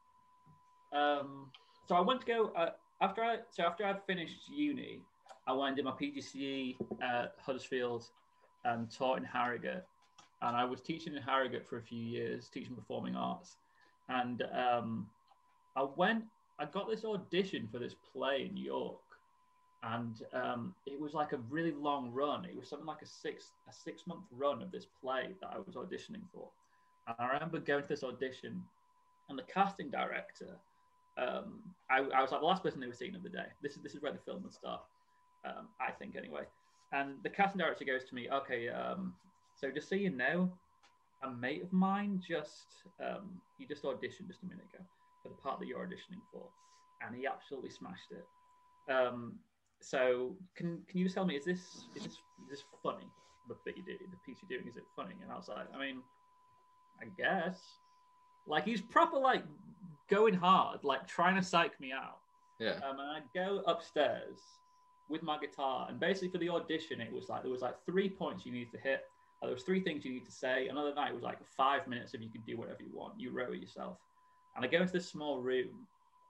um, so I went to go uh, after I so after I finished uni, I went and did my P G C E at Huddersfield and taught in Harrogate, and I was teaching in Harrogate for a few years, teaching performing arts, and um, I went. I got this audition for this play in York, and um, it was like a really long run. It was something like a six a six month run of this play that I was auditioning for. And I remember going to this audition, and the casting director, um, I, I was like the last person they were seeing of the day. This is this is where the film would start, um, I think anyway. And the casting director goes to me, okay, um, so just so you know, a mate of mine just um, he just auditioned just a minute ago for the part that you're auditioning for, and he absolutely smashed it. Um, so can can you just tell me, is this is this is this funny? The bit you do, the piece you're doing, is it funny? And I was like, I mean, I guess. Like he's proper like going hard, like trying to psych me out. yeah. Um, and I go upstairs with my guitar, and basically for the audition, it was like there was like three points you needed to hit. Uh, there was three things you need to say. Another night it was like five minutes if you could do whatever you want. You wrote it yourself. And I go into this small room,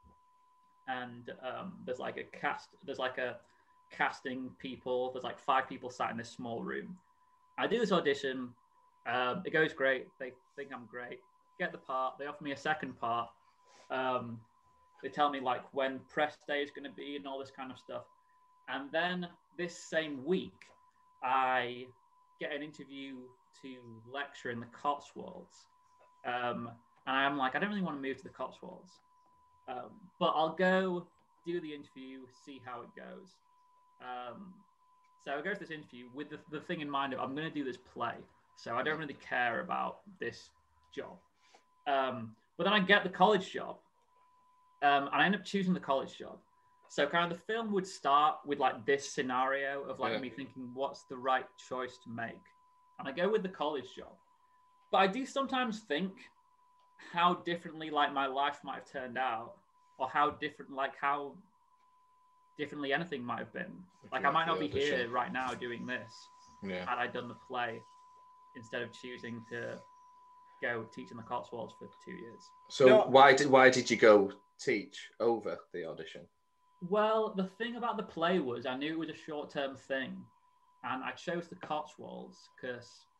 and um, there's like a cast. There's like a casting people. There's like five people sat in this small room. I do this audition. Um, it goes great. They think I'm great. Get the part. They offer me a second part. Um, they tell me like when press day is going to be and all this kind of stuff. And then this same week, I get an interview to lecture in the Cotswolds. Um, and I'm like, I don't really want to move to the Cotswolds, um, but I'll go do the interview, see how it goes. Um, so I go to this interview with the, the thing in mind of I'm going to do this play. So I don't really care about this job. Um, but then I get the college job, um, and I end up choosing the college job. So kind of the film would start with like this scenario of like Yeah. me thinking, what's the right choice to make? And I go with the college job. But I do sometimes think how differently like my life might have turned out, or how different, like how differently anything might have been. Like I might not be here right now doing this Yeah. had I done the play instead of choosing to go teach in the Cotswolds for two years. So No. why did why did you go teach over the audition? Well, the thing about the play was I knew it was a short-term thing, and I chose the Cotswolds because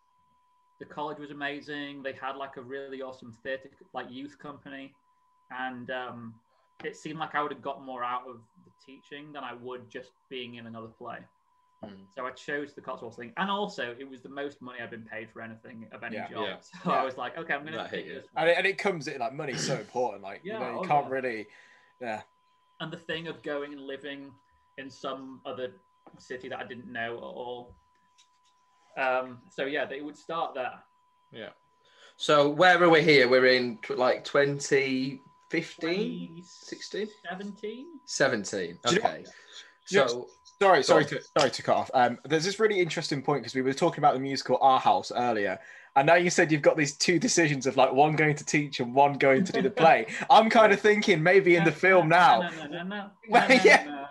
the college was amazing. They had like a really awesome theatre, like youth company, and um, it seemed like I would have got more out of the teaching than I would just being in another play. Mm. So I chose the Cotswolds thing, and also it was the most money I've been paid for anything of any Yeah, job. yeah. So Yeah. I was like, okay, I'm gonna That hit pick you. this one. And it, and it comes in like money's so important. Like Yeah, you know, you oh, can't yeah. really. Yeah. And the thing of going and living in some other city that I didn't know at all. Um, so yeah, they would start there. Yeah. So where are we here? We're in tw- like twenty fifteen, sixteen, seventeen. seventeen. Do you know- Okay. do you know- So Sorry, sorry on. to sorry to cut off. Um, there's this really interesting point because we were talking about the musical Our House earlier, and now you said you've got these two decisions of like one going to teach and one going to do the play. I'm kind of thinking maybe in the film now. Well, yeah.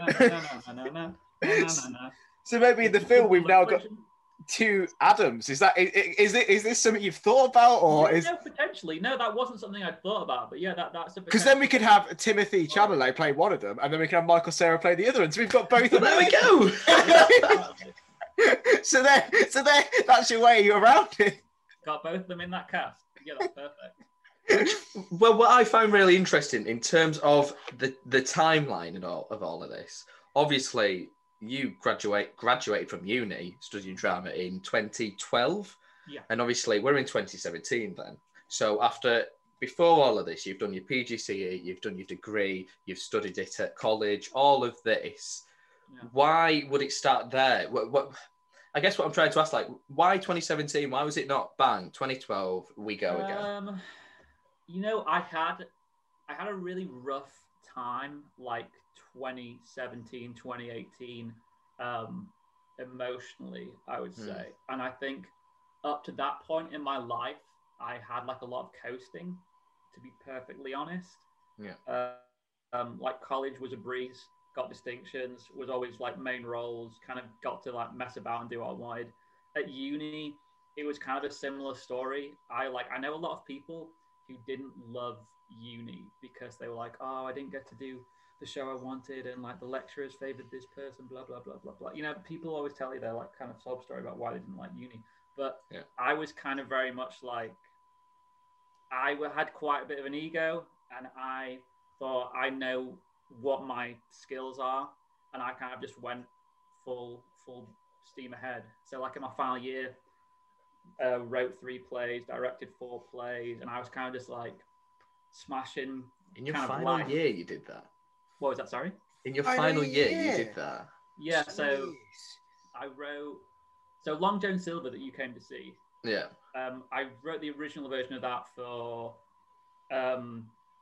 So maybe in the film we've now got two Adams. Is that is, is it is this something you've thought about, or Yeah, is no, potentially no, that wasn't something I'd thought about, but yeah, that that's a because then we could have Timothy Chalamet play one of them, and then we can have Michael Cera play the other one. So we've got both of them. There we go. so there, so there. That's your way around it. Got both of them in that cast. Yeah, that's perfect. Well, what I found really interesting in terms of the the timeline and all of all of this, obviously you graduate graduated from uni studying drama in twenty twelve, Yeah. and obviously we're in twenty seventeen then. So after before all of this, you've done your P G C E, you've done your degree, you've studied it at college, all of this. Yeah. Why would it start there? What, what I guess what I'm trying to ask, like, why twenty seventeen? Why was it not bang twenty twelve? We go again. Um, you know, I had I had a really rough time, like twenty seventeen, twenty eighteen, um, emotionally, I would say. Mm. And I think up to that point in my life, I had like a lot of coasting, to be perfectly honest. Yeah. Uh, um, like college was a breeze, got distinctions, was always like main roles, kind of got to like mess about and do what I wanted. At uni, it was kind of a similar story. I like, I know a lot of people who didn't love uni because they were like, oh, I didn't get to do the show I wanted, and like the lecturers favored this person, blah, blah, blah, blah, blah. You know, people always tell you their like kind of sob story about why they didn't like uni. But yeah. I was kind of very much like, I had quite a bit of an ego, and I thought I know what my skills are, and I kind of just went full, full steam ahead. So like in my final year, uh, wrote three plays, directed four plays, and I was kind of just like smashing. In your kind of final life. year, you did that? What was that, sorry? In your Final final year, year. you did that? Yeah, Jeez. so I wrote, so Long John Silver that you came to see, Yeah. um, I wrote the original version of that for um,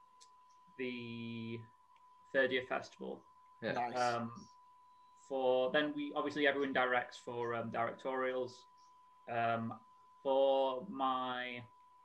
the third year festival. Yeah. Nice. Um, for then we obviously everyone directs for um, directorials. Um, for my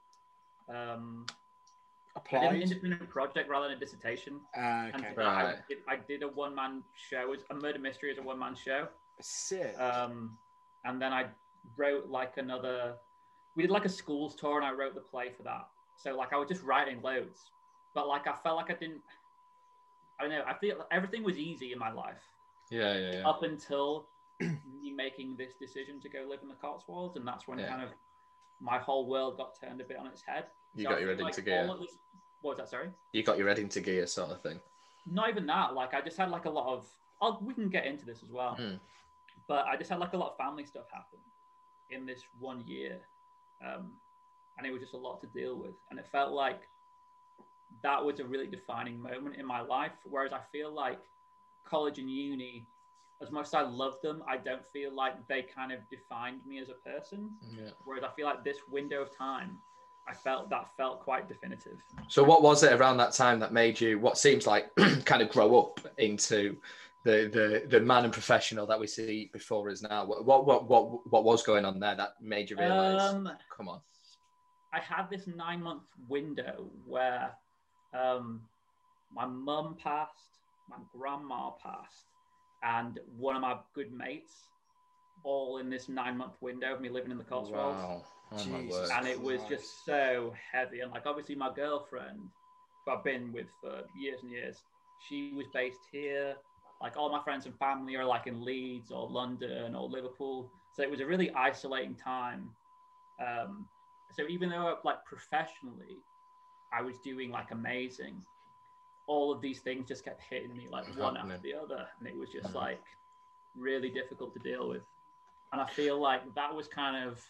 um, I did an Applied. independent project rather than a dissertation. Uh, And okay. for that, I Right. did, I did a one man show. A murder mystery is a one man show. Sick. Um, and then I wrote like another. We did like a schools tour, and I wrote the play for that. So like I was just writing loads, but like I felt like I didn't. I don't know. I feel like everything was easy in my life Yeah, yeah, yeah. up until me making this decision to go live in the Cotswolds, and that's when Yeah. kind of my whole world got turned a bit on its head. You So got I your feel head like into gear. all of this- What was that? Sorry. You got your head into gear, sort of thing. Not even that. Like I just had like a lot of. Oh, we can get into this as well. Mm. But I just had like a lot of family stuff happen in this one year, um, and it was just a lot to deal with. And it felt like that was a really defining moment in my life. Whereas I feel like college and uni, as much as I love them, I don't feel like they kind of defined me as a person. Yeah. Whereas I feel like this window of time, I felt that felt quite definitive. So what was it around that time that made you, what seems like, kind of grow up into the the the man and professional that we see before us now? What what what what, what was going on there that made you realise, Um, come on? I had this nine month window where um, my mum passed, my grandma passed, and one of my good mates, all in this nine month window of me living in the Cotswolds. Wow. Oh my Jesus. word. And it was Christ. just so heavy. And like, obviously, my girlfriend, who I've been with for years and years, she was based here. Like, all my friends and family are like in Leeds or London or Liverpool. So it was a really isolating time. Um, so even though like professionally, I was doing like amazing, all of these things just kept hitting me like one Happening. after the other, and it was just Mhm. like really difficult to deal with. And I feel like that was kind of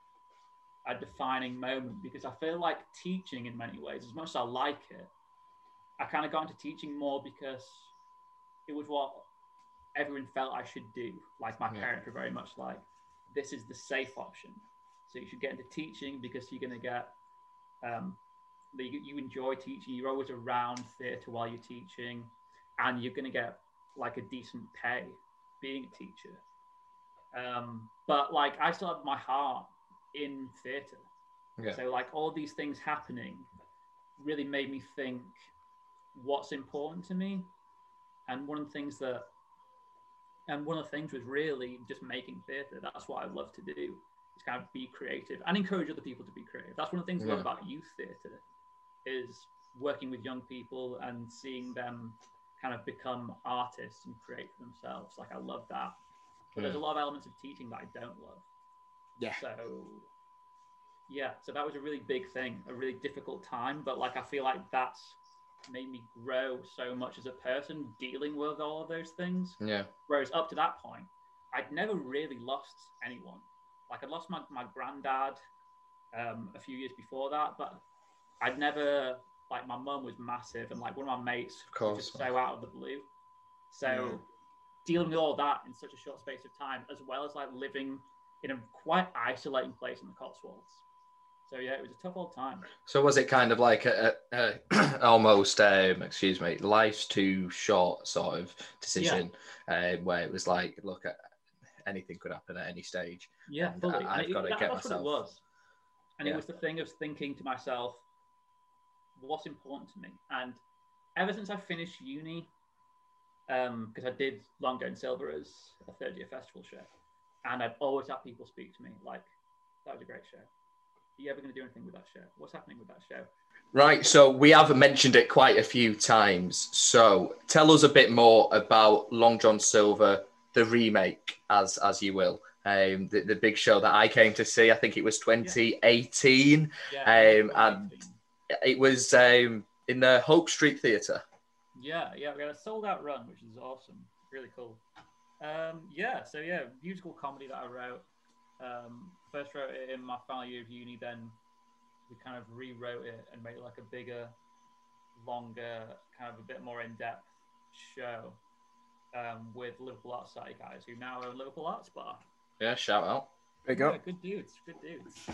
a defining moment, because I feel like teaching in many ways, as much as I like it, I kind of got into teaching more because it was what everyone felt I should do. Like my Yeah. parents were very much like, this is the safe option. So you should get into teaching because you're going to get, um, you, you enjoy teaching. You're always around theatre while you're teaching, and you're going to get like a decent pay being a teacher. Um, but like I still have my heart in theatre. Yeah. So like all these things happening really made me think what's important to me. And one of the things that, and one of the things was really just making theatre. That's what I love to do. Is kind of be creative and encourage other people to be creative. That's one of the things I love Yeah. about youth theatre, is working with young people and seeing them kind of become artists and create for themselves. Like I love that. But there's a Yeah. lot of elements of teaching that I don't love. Yeah. So yeah, so that was a really big thing, a really difficult time. But like I feel like that's made me grow so much as a person dealing with all of those things. Yeah. Whereas up to that point, I'd never really lost anyone. Like I'd lost my, my granddad um, a few years before that, but I'd never, like my mum was massive, and like one of my mates Of course. was just so out of the blue. So Mm. dealing with all that in such a short space of time, as well as like living in a quite isolating place in the Cotswolds. So yeah, it was a tough old time. So was it kind of like a, a, a almost, um, excuse me, life's too short sort of decision, uh, where it was like, look, at anything could happen at any stage. Yeah, And fully. I- I've And it- gotta that- get that's myself- what it was. And Yeah. it was the thing of thinking to myself, what's important to me? And ever since I finished uni, because I did Longo and Silver as a third year festival show, and I've always had people speak to me like, that was a great show. Are you ever going to do anything with that show? What's happening with that show? Right, so we have mentioned it quite a few times. So tell us a bit more about Long John Silver, the remake, as as you will. Um, the, the big show that I came to see, I think it was twenty eighteen. Yeah, Um, twenty and eighteen. it was um, in the Hope Street Theatre. Yeah, yeah, we had a sold out run, which is awesome. Really cool. Um, yeah, so yeah, musical comedy that I wrote. Um, first wrote it in my final year of uni, then we kind of rewrote it and made it like a bigger, longer, kind of a bit more in-depth show um, with Liverpool Arts Society guys who now own Liverpool Arts Bar. Yeah, shout out. Big Yeah, up. good dudes, good dudes.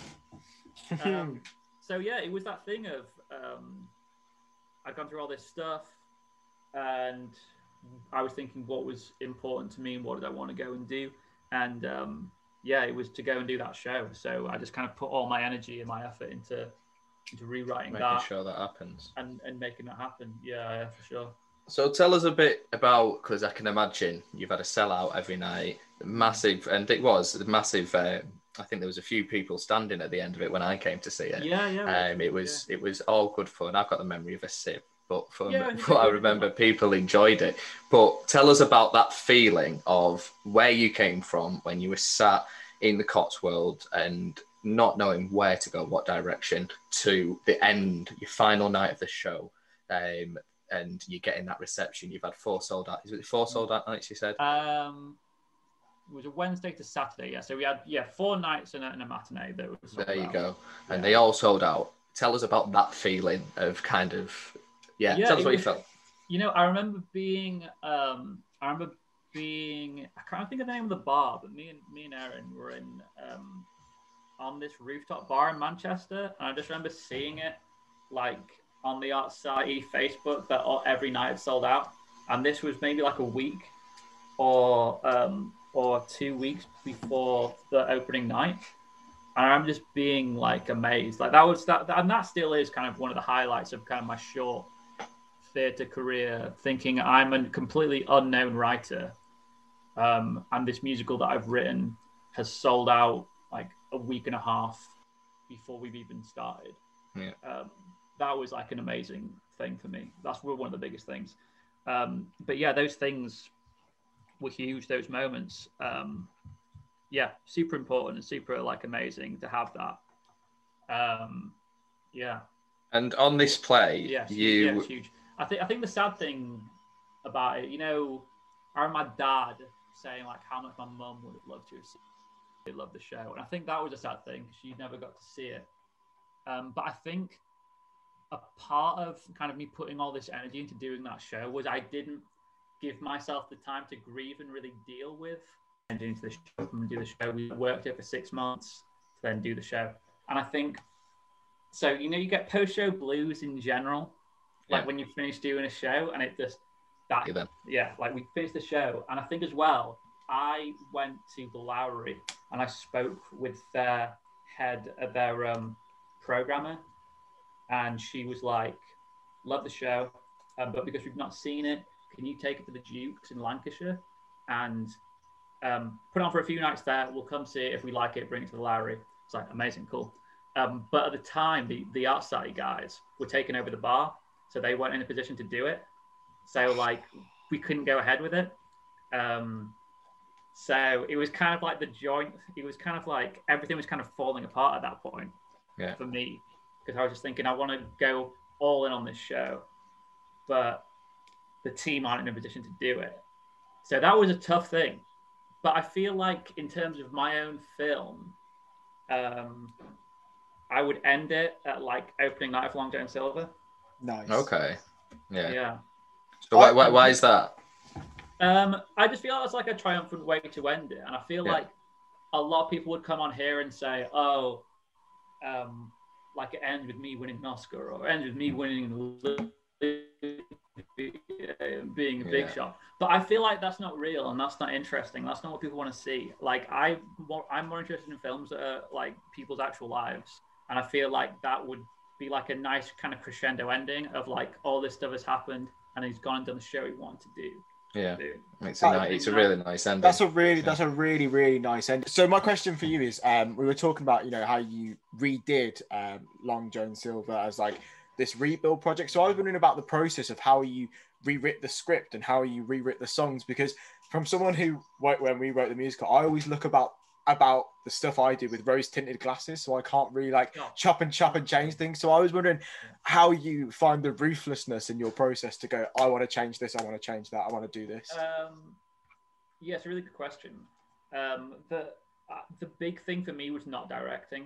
Um, so yeah, it was that thing of um, I'd gone through all this stuff, and I was thinking what was important to me and what did I want to go and do, and um, yeah, it was to go and do that show. So I just kind of put all my energy and my effort into into rewriting Making that sure that happens. and, and making that happen. Yeah, yeah, for sure. So tell us a bit about, because I can imagine you've had a sellout every night, massive, and it was a massive. Uh, I think there was a few people standing at the end of it when I came to see it. Yeah, yeah. Um, it was it was all good fun. I've got the memory of a sip, but from Yeah, it's what I good. remember, people enjoyed it. But tell us about that feeling of where you came from when you were sat in the Cotswold and not knowing where to go, what direction, to the end, your final night of the show, um, and you're getting that reception. You've had four sold out. Is it four sold out nights? You said. Um, it was a Wednesday to Saturday. Yeah, so we had yeah four nights and a, and a matinee. That was sold There you out. go, and Yeah. they all sold out. Tell us about that feeling of kind of yeah. Yeah, tell us it what you was- felt. You know, I remember being, um, I remember being, I can't think of the name of the bar, but me and me and Aaron were in um, on this rooftop bar in Manchester, and I just remember seeing it like on the Arts Society Facebook that all, every night it sold out, and this was maybe like a week or um, or two weeks before the opening night. And I'm just being like amazed. Like that was that, and that still is kind of one of the highlights of kind of my short theatre career. Thinking I'm a completely unknown writer, um, and this musical that I've written has sold out like a week and a half before we've even started. Yeah. Um, that was like an amazing thing for me. That's one of the biggest things. Um, but yeah, those things were huge. Those moments. Um, yeah, super important and super like amazing to have that. Um, yeah. And on this play, Yeah, it's, you yeah, it's huge. I think I think the sad thing about it, you know, I remember my dad saying like how much my mum would have loved to have seen it, loved the show, and I think that was a sad thing because she never got to see it. Um, but I think a part of kind of me putting all this energy into doing that show was I didn't give myself the time to grieve and really deal with and into the show and do the show. We worked it for six months to then do the show, and I think so. You know, you get post-show blues in general, like Yeah. when you finish doing a show, and it just that Yeah, then. yeah, like we finished the show, and I think as well, I went to the Lowry and I spoke with their head of their um, programmer, and she was like, "Love the show, um, but because we've not seen it, can you take it to the Dukes in Lancashire and um, put it on for a few nights there? We'll come see it. If we like it, bring it to the Lowry." It's like amazing, cool. Um, but at the time, the the Artside guys were taking over the bar, so they weren't in a position to do it. So like we couldn't go ahead with it. Um, so it was kind of like the joint. It was kind of like everything was kind of falling apart at that point. Yeah. For me, because I was just thinking I want to go all in on this show, but the team aren't in a position to do it. So that was a tough thing. But I feel like in terms of my own film, um, I would end it at like opening night of Long John Silver. Nice. Okay. Yeah. Yeah. So why, why, why is that? Um, I just feel like that's like a triumphant way to end it. And I feel Yeah. like a lot of people would come on here and say, oh, um, like it ends with me winning an Oscar or it ends with me winning being a big Yeah. shot. But I feel like that's not real and that's not interesting. That's not what people want to see. Like I, more, I'm more interested in films that are like people's actual lives. And I feel like that would be like a nice kind of crescendo ending of like all this stuff has happened and he's gone and done the show he wanted to do. Yeah. do. It's a, Oh, nice, it's a really nice ending. That's a really, that's a really, really nice end. So my question for you is, um, we were talking about, you know, how you redid um, Long John Silver as like this rebuild project. So I was wondering about the process of how you rewrit the script and how you rewrit the songs, because from someone who, when we wrote the musical, I always look about about the stuff I do with rose tinted glasses, so I can't really like Oh. chop and chop and change things. So I was wondering how you find the ruthlessness in your process to go, I want to change this, I want to change that, I want to do this. Um, yeah, it's a really good question. Um, the uh, the big thing for me was not directing.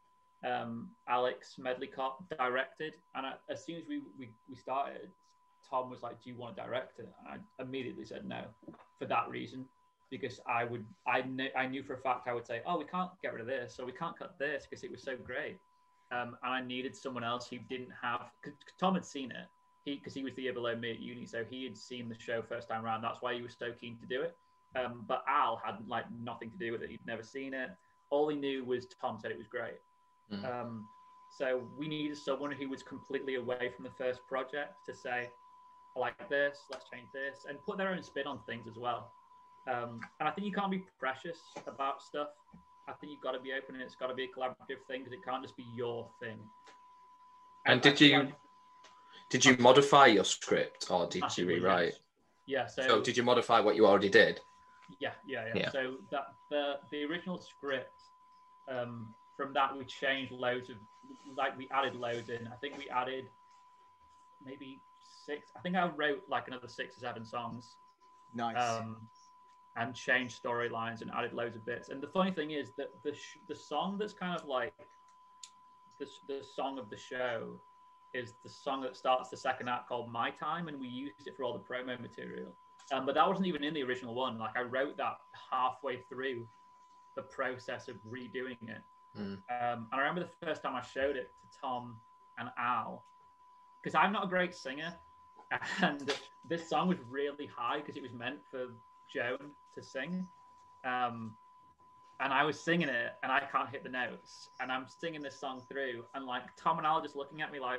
Um, Alex Medlicott directed, and I, as soon as we, we we started, Tom was like, "Do you want to direct it?" And I immediately said no, for that reason, because I would I knew I knew for a fact I would say, "Oh, we can't get rid of this, or we can't cut this because it was so great," um, and I needed someone else who didn't have. Cause Tom had seen it, he because he was the year below me at uni, so he had seen the show first time around. That's why he was so keen to do it. Um, but Al had like nothing to do with it. He'd never seen it. All he knew was Tom said it was great. Mm. Um, so we needed someone who was completely away from the first project to say, I like this, let's change this, and put their own spin on things as well. Um, and I think you can't be precious about stuff. I think you've got to be open, and it's got to be a collaborative thing, because it can't just be your thing. And did you did you modify your script, or did you rewrite? Yeah. So, So did you modify what you already did? Yeah, yeah, yeah. Yeah. So that the the original script, um, from that we changed loads of, like we added loads in. I think we added maybe six. I think I wrote like another six or seven songs, Nice. um, and changed storylines and added loads of bits. And the funny thing is that the sh- the song that's kind of like the the song of the show is the song that starts the second act called My Time, and we used it for all the promo material. Um, but that wasn't even in the original one. Like I wrote that halfway through the process of redoing it. Mm. Um, and I remember the first time I showed it to Tom and Al, because I'm not a great singer, and this song was really high because it was meant for Joan to sing. Um, and I was singing it, and I can't hit the notes, and I'm singing this song through, and like Tom and Al are just looking at me like,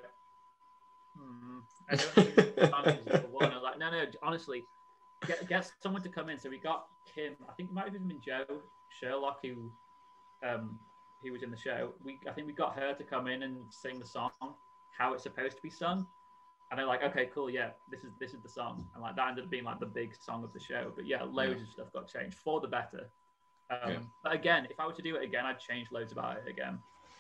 hmm, I don't think this song is the one. I was like, no, no, honestly. Get, get someone to come in. So we got Kim. I think it might have even been Joe Sherlock who, um, who was in the show. We I think we got her to come in and sing the song how it's supposed to be sung. And they're like, okay, cool, yeah, this is this is the song. And like that ended up being like the big song of the show. But yeah, loads Yeah. of stuff got changed for the better. Um, Yeah. But again, if I were to do it again, I'd change loads about it again.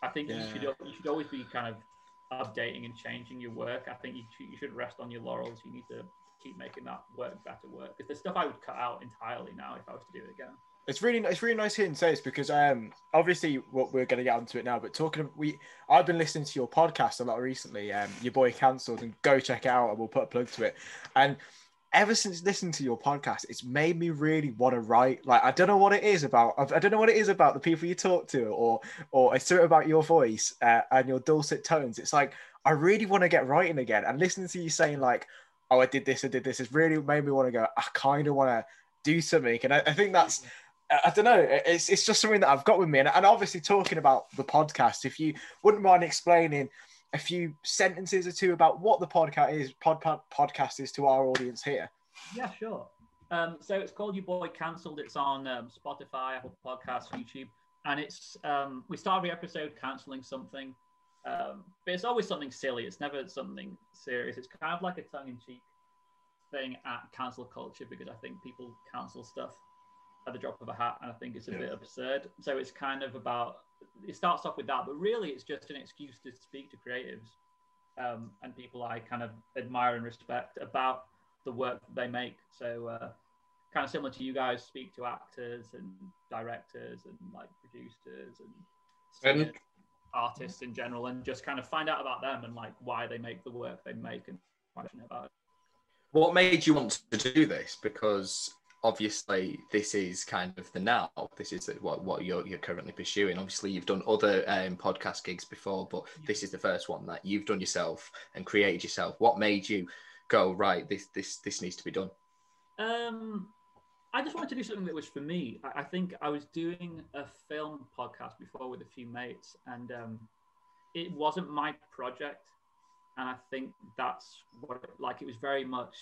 I think Yeah. you should you should always be kind of updating and changing your work. I think you should, you should rest on your laurels. You need to keep making that work better work. Because there's stuff I would cut out entirely now if I was to do it again. It's really, it's really nice hearing you say this because um, obviously what we're going to get onto it now. But talking, we, I've been listening to your podcast a lot recently. Um, your boy Cancelled, and go check it out, and we'll put a plug to it. And ever since listening to your podcast, it's made me really want to write. Like, I don't know what it is about. I don't know what it is about the people you talk to, or or it's something about your voice uh, and your dulcet tones. It's like I really want to get writing again. And listening to you saying like, "Oh, I did this, I did this," has really made me want to go. I kind of want to do something, and I, I think that's. I don't know. It's it's just something that I've got with me, and, and obviously talking about the podcast. If you wouldn't mind explaining a few sentences or two about what the podcast is, pod, pod, podcast is to our audience here. Yeah, sure. Um, so it's called Your Boy Cancelled. It's on um, Spotify, Apple Podcasts, YouTube, and it's um, we start every episode cancelling something, um, but it's always something silly. It's never something serious. It's kind of like a tongue-in-cheek thing at cancel culture because I think people cancel stuff at the drop of a hat, and I think it's a yeah. bit absurd. So it's kind of about, it starts off with that, but really it's just an excuse to speak to creatives um, and people I kind of admire and respect about the work that they make. So uh, kind of similar to you guys, speak to actors and directors and like producers and singers, and artists in general, and just kind of find out about them and like why they make the work they make and passionate about it. What made you want to do this? Because obviously, this is kind of the now. This is what, what you're, you're currently pursuing. Obviously, you've done other um, podcast gigs before, but this is the first one that you've done yourself and created yourself. What made you go, right, this this this needs to be done? Um, I just wanted to do something that was for me. I, I think I was doing a film podcast before with a few mates, and um, it wasn't my project. And I think that's what, it, like, it was very much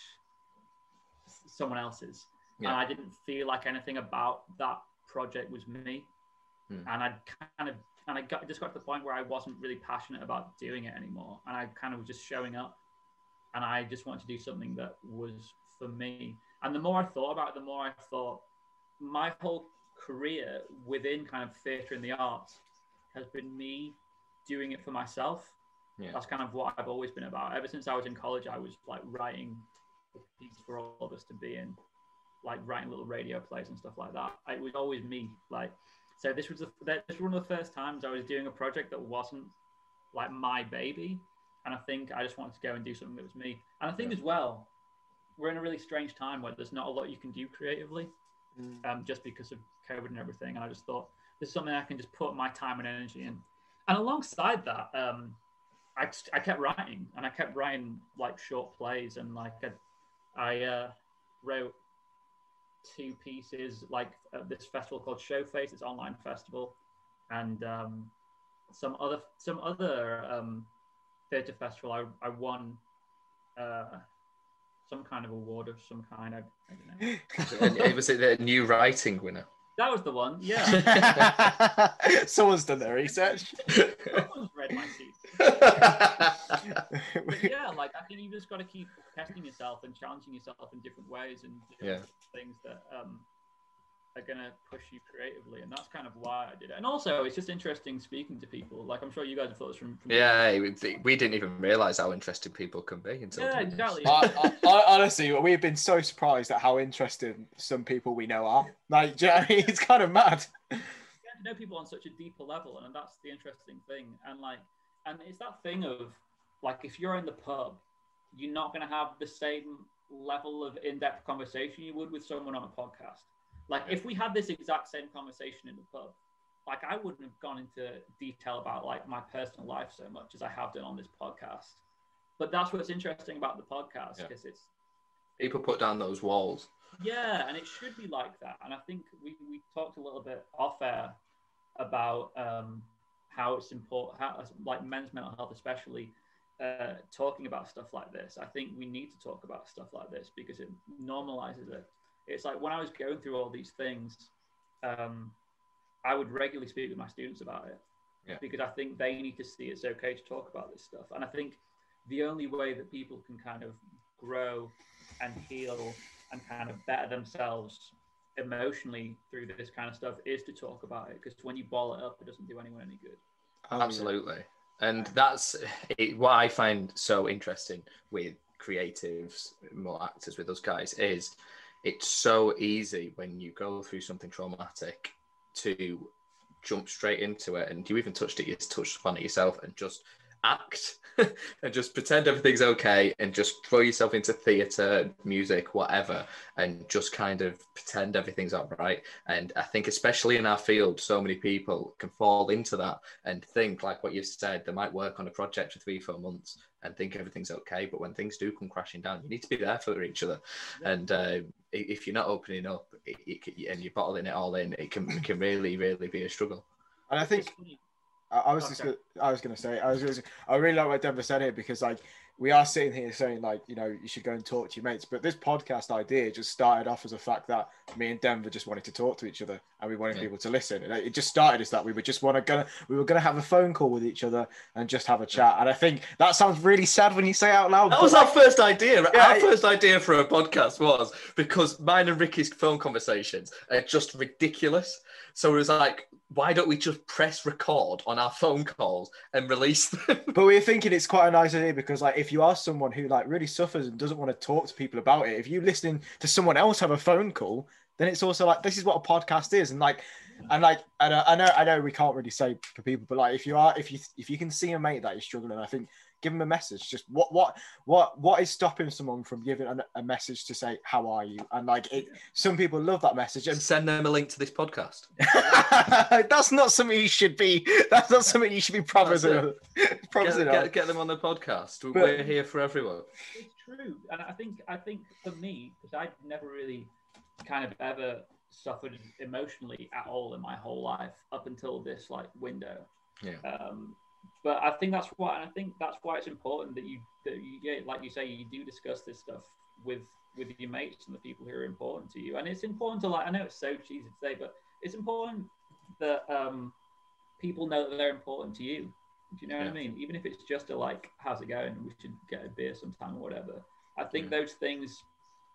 someone else's. Yeah. And I didn't feel like anything about that project was me. Hmm. And I kind of, and I got, just got to the point where I wasn't really passionate about doing it anymore. And I kind of was just showing up. And I just wanted to do something that was for me. And the more I thought about it, the more I thought my whole career within kind of theatre and the arts has been me doing it for myself. Yeah. That's kind of what I've always been about. Ever since I was in college, I was like writing pieces for all of us to be in, like writing little radio plays and stuff like that. It was always me. Like, so this was the, this was one of the first times I was doing a project that wasn't like my baby. And I think I just wanted to go and do something that was me. And I think yeah. as well, we're in a really strange time where there's not a lot you can do creatively, mm. um, just because of COVID and everything. And I just thought, this is something I can just put my time and energy in. And alongside that, um, I, I kept writing, and I kept writing like short plays, and like I, I uh, wrote two pieces like at this festival called Showface. It's an online festival, and um, some other some other um, theatre festival. I I won uh, some kind of award of some kind. I, I don't know. And was it a new writing winner? That was the one, yeah. Someone's done their research. Someone's read my sheet. But yeah, like I think you just got to keep testing yourself and challenging yourself in different ways and doing yeah. things that um, are gonna push you creatively, and that's kind of why I did it. And also, it's just interesting speaking to people. Like I'm sure you guys have thought this from. from yeah, we, we didn't even realize how interesting people can be until. Yeah, exactly. I, I, honestly, we've been so surprised at how interesting some people we know are. Like, do you know what I mean? It's kind of mad. You get to know people on such a deeper level, and that's the interesting thing. And like, and it's that thing of like, if you're in the pub, you're not going to have the same level of in-depth conversation you would with someone on a podcast. Like, if we had this exact same conversation in the pub, like, I wouldn't have gone into detail about, like, my personal life so much as I have done on this podcast. But that's what's interesting about the podcast, because yeah. it's... People put down those walls. Yeah, and it should be like that. And I think we, we talked a little bit off-air about um, how it's important, how, like, men's mental health especially, uh, talking about stuff like this. I think we need to talk about stuff like this because it normalizes it. It's like when I was going through all these things, um, I would regularly speak with my students about it yeah. because I think they need to see it's okay to talk about this stuff. And I think the only way that people can kind of grow and heal and kind of better themselves emotionally through this kind of stuff is to talk about it, because when you ball it up, it doesn't do anyone any good. Oh, Absolutely. Yeah. And that's it, what I find so interesting with creatives, more actors, with those guys, is it's so easy when you go through something traumatic to jump straight into it. And you even touched it, you touched upon it yourself, and just act and just pretend everything's okay and just throw yourself into theatre, music, whatever, and just kind of pretend everything's all right. And I think especially in our field, so many people can fall into that and think, like what you've said, they might work on a project for three, four months and think everything's okay, but when things do come crashing down, you need to be there for each other. Yeah. And uh, if you're not opening up it, it, and you're bottling it all in, it can, it can really, really be a struggle. And I think I was okay. just gonna, I was going to say I was gonna, I really like what Denver said here, because like we are sitting here saying like, you know, you should go and talk to your mates, but this podcast idea just started off as a fact that me and Denver just wanted to talk to each other and we wanted yeah. people to listen. And it just started as that we were just want to gonna we were gonna have a phone call with each other and just have a chat. And I think that sounds really sad when you say it out loud. That was like, our first idea. Yeah, our it, first idea for a podcast was because mine and Ricky's phone conversations are just ridiculous. So it was like, why don't we just press record on our phone calls and release them? But we were thinking it's quite a nice idea, because like if you are someone who like really suffers and doesn't want to talk to people about it, if you listening to someone else have a phone call, then it's also like, this is what a podcast is. And like, and like, I know, I know, I know we can't really say for people, but like if you are, if you, if you can see a mate that is struggling, I think give them a message. Just what, what, what, what is stopping someone from giving a, a message to say, how are you? And like, it, some people love that message. And send them a link to this podcast. That's not something you should be, that's not something you should be promising. promising get, get, get them on the podcast. But, we're here for everyone. It's true. And I think, I think for me, because I've never really kind of ever suffered emotionally at all in my whole life up until this like window. Yeah. Um, But I think that's why, and I think that's why it's important that you, that you, yeah, like you say, you do discuss this stuff with with your mates and the people who are important to you. And it's important to like, I know it's so cheesy to say, but it's important that um, people know that they're important to you. Do you know yeah. what I mean? Even if it's just a like, how's it going? We should get a beer sometime or whatever. I think yeah. those things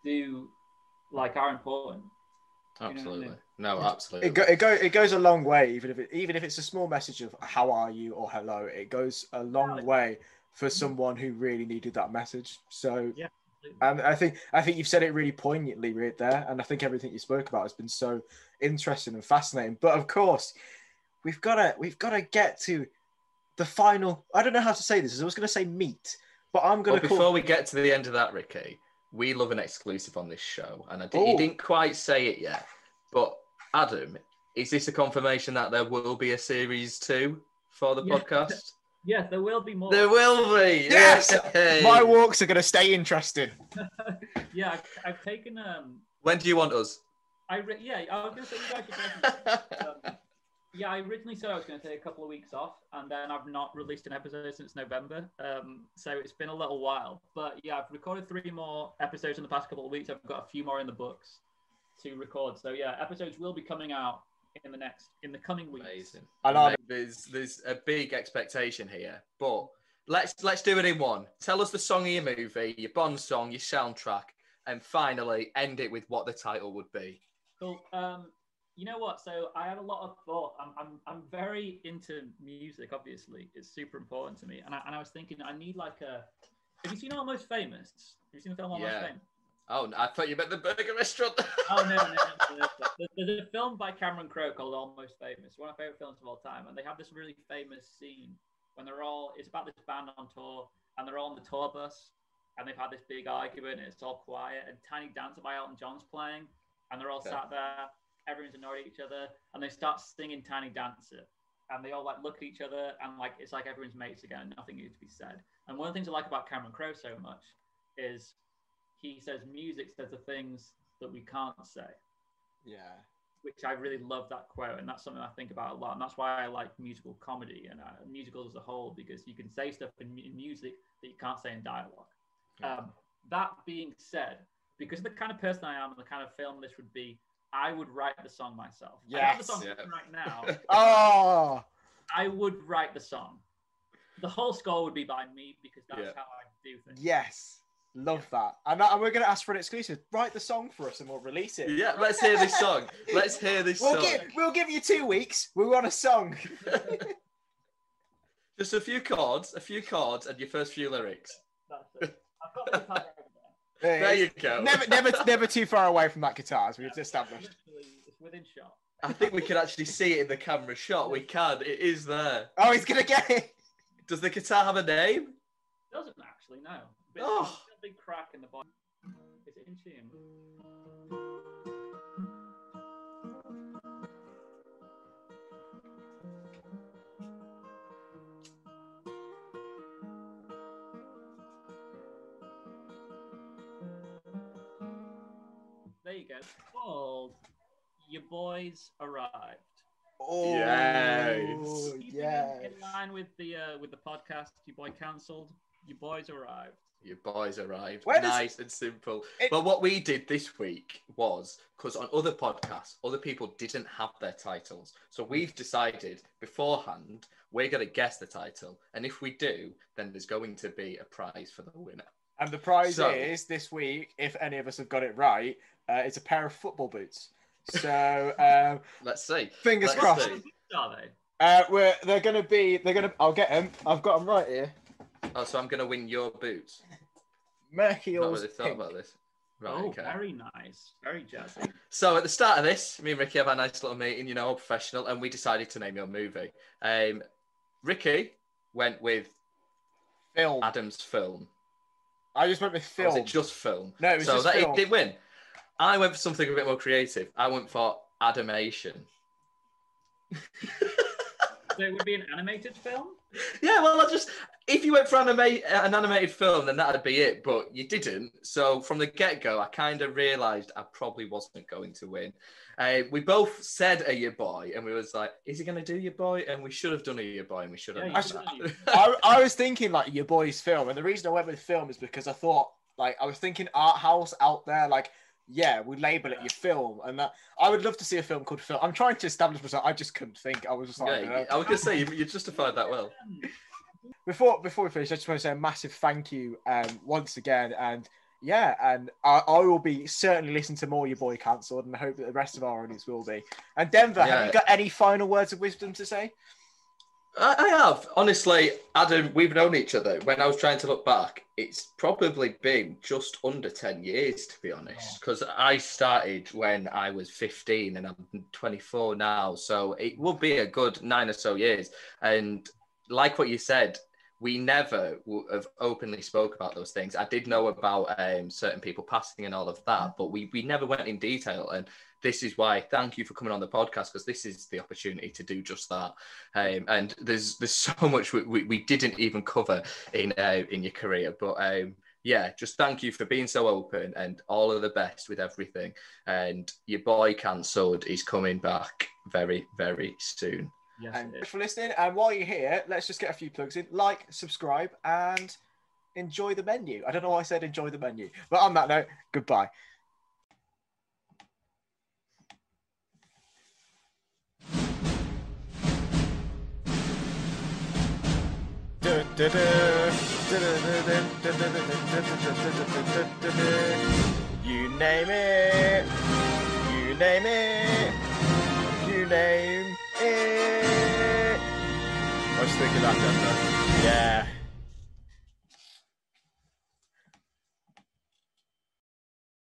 do like are important. Absolutely. You know I mean? No, absolutely. It, go, it, go, it goes a long way, even if it, even if it's a small message of how are you or hello, it goes a long way for someone who really needed that message. So, yeah, and I think I think you've said it really poignantly right there, and I think everything you spoke about has been so interesting and fascinating. But of course, we've got to we've got to get to the final. I don't know how to say this. I was going to say meat, but I'm going to. Well, call... before we get to the end of that, Ricky, we love an exclusive on this show, and I did, you didn't quite say it yet, but Adam, is this a confirmation that there will be a series two for the yeah. podcast? Yes, there will be more. There will be. Yes, hey. My walks are going to stay interesting. yeah, I've, I've taken. Um, when do you want us? I re- yeah, I was going to say you guys should. um, yeah, I originally said I was going to take a couple of weeks off, and then I've not released an episode since November. Um, so it's been a little while. But yeah, I've recorded three more episodes in the past couple of weeks. I've got a few more in the books to record. So yeah, episodes will be coming out in the next in the coming weeks. Amazing. And there's there's a big expectation here, but let's let's do it in one. Tell us the song of your movie, your Bond song, your soundtrack, and finally end it with what the title would be. Cool. Um, you know what? So I had a lot of thought. I'm I'm I'm very into music. Obviously, it's super important to me. And I and I was thinking I need like a. Have you seen Almost Famous? Have you seen the film Almost yeah. Famous? Oh, I thought you meant the burger restaurant. oh, no, no, no, no, no. There's a film by Cameron Crowe called Almost Famous, one of my favourite films of all time. And they have this really famous scene when they're all, it's about this band on tour, and they're all on the tour bus, and they've had this big argument, and it's all quiet, and Tiny Dancer by Elton John's playing, and they're all okay. sat there, everyone's annoyed at each other, and they start singing Tiny Dancer. And they all like look at each other, and like it's like everyone's mates again, and nothing needs to be said. And one of the things I like about Cameron Crowe so much is he says music says the things that we can't say. Yeah. Which I really love that quote, and that's something I think about a lot. And that's why I like musical comedy and uh, musicals as a whole, because you can say stuff in, in music that you can't say in dialogue. Yeah. Um, that being said, because of the kind of person I am and the kind of film this would be, I would write the song myself. Yes. I have the song yeah. right now. oh! I would write the song. The whole score would be by me, because that's yeah. how I do things. Yes. Love that. And, that, and we're going to ask for an exclusive. Write the song for us and we'll release it. Yeah, let's hear this song. Let's hear this we'll song. Give, we'll give you two weeks. We want a song. Just a few chords, a few chords, and your first few lyrics. That's it. I've got the guitar over There There it you is. go. Never, never, never too far away from that guitar, as we've there. established. Literally, it's within shot. I think we can actually see it in the camera shot. We can. It is there. Oh, he's gonna get it. Does the guitar have a name? It doesn't actually, no. But Oh. it's got a big crack in the bottom. Is it in tune? There you go. It's called Your Boys Arrived. Oh, Yes. Keeping yes. in line with the uh, with the podcast, Your Boy Cancelled. Your Boys Arrived. Your boys arrived. Where does- Nice and simple. It- But what we did this week was, because on other podcasts, other people didn't have their titles. So we've decided beforehand, we're going to guess the title. And if we do, then there's going to be a prize for the winner. And the prize So- is this week, if any of us have got it right, uh, it's a pair of football boots. So um, Let's see. fingers Let's crossed. see. Are they? Uh, we're, they're going to be. They're going to. I'll get them. I've got them right here. Oh, so I'm going to win your boots. Mercurials Not really thought pink. about this. Right, Oh, okay. very nice. Very jazzy. So at the start of this, me and Ricky have a nice little meeting, you know, all professional, and we decided to name your movie. Um, Ricky went with Film. Adam's film. I just went with Or was film. it just film? No, it was so just that film. it did win. I went for something a bit more creative. I went for Adamation. So it would be an animated film? Yeah, well, I just if you went for anima- an animated film, then that'd be it. But you didn't. So from the get go, I kind of realised I probably wasn't going to win. Uh, we both said a Your Boy, and we was like, "Is he going to do Your Boy?" And we should have done a Your Boy, and we should have. Yeah, done you that. should I, I was thinking like your boy's film, and the reason I went with film is because I thought like I was thinking art house out there, like yeah, we label it your film, and that I would love to see a film called Film. I'm trying to establish myself. I just couldn't think. I was just like, Yeah, uh, I was gonna say you, you justified that well. before before we finish, I just want to say a massive thank you um, once again, and yeah, and I, I will be certainly listening to more Your Boy Cancelled, and I hope that the rest of our audience will be. And Denver, Yeah. have you got any final words of wisdom to say? I, I have. Honestly, Adam, we've known each other. When I was trying to look back, it's probably been just under ten years, to be honest. Because I started when I was fifteen and I'm twenty-four now. So it will be a good nine or so years. And like what you said, we never w- have openly spoke about those things. I did know about um, certain people passing and all of that, but we, we never went in detail. And this is why, thank you for coming on the podcast, because this is the opportunity to do just that. Um, and there's there's so much we, we, we didn't even cover in uh, in your career. But um, yeah, just thank you for being so open, and all of the best with everything. And Your Boy Cancelled is coming back very, very soon. Yes, And it thanks is. for listening. And while you're here, let's just get a few plugs in. Like, subscribe, and enjoy the menu. I don't know why I said enjoy the menu. But on that note, goodbye. You name it. You name it. You name it. I was thinking that, Denver. Yeah.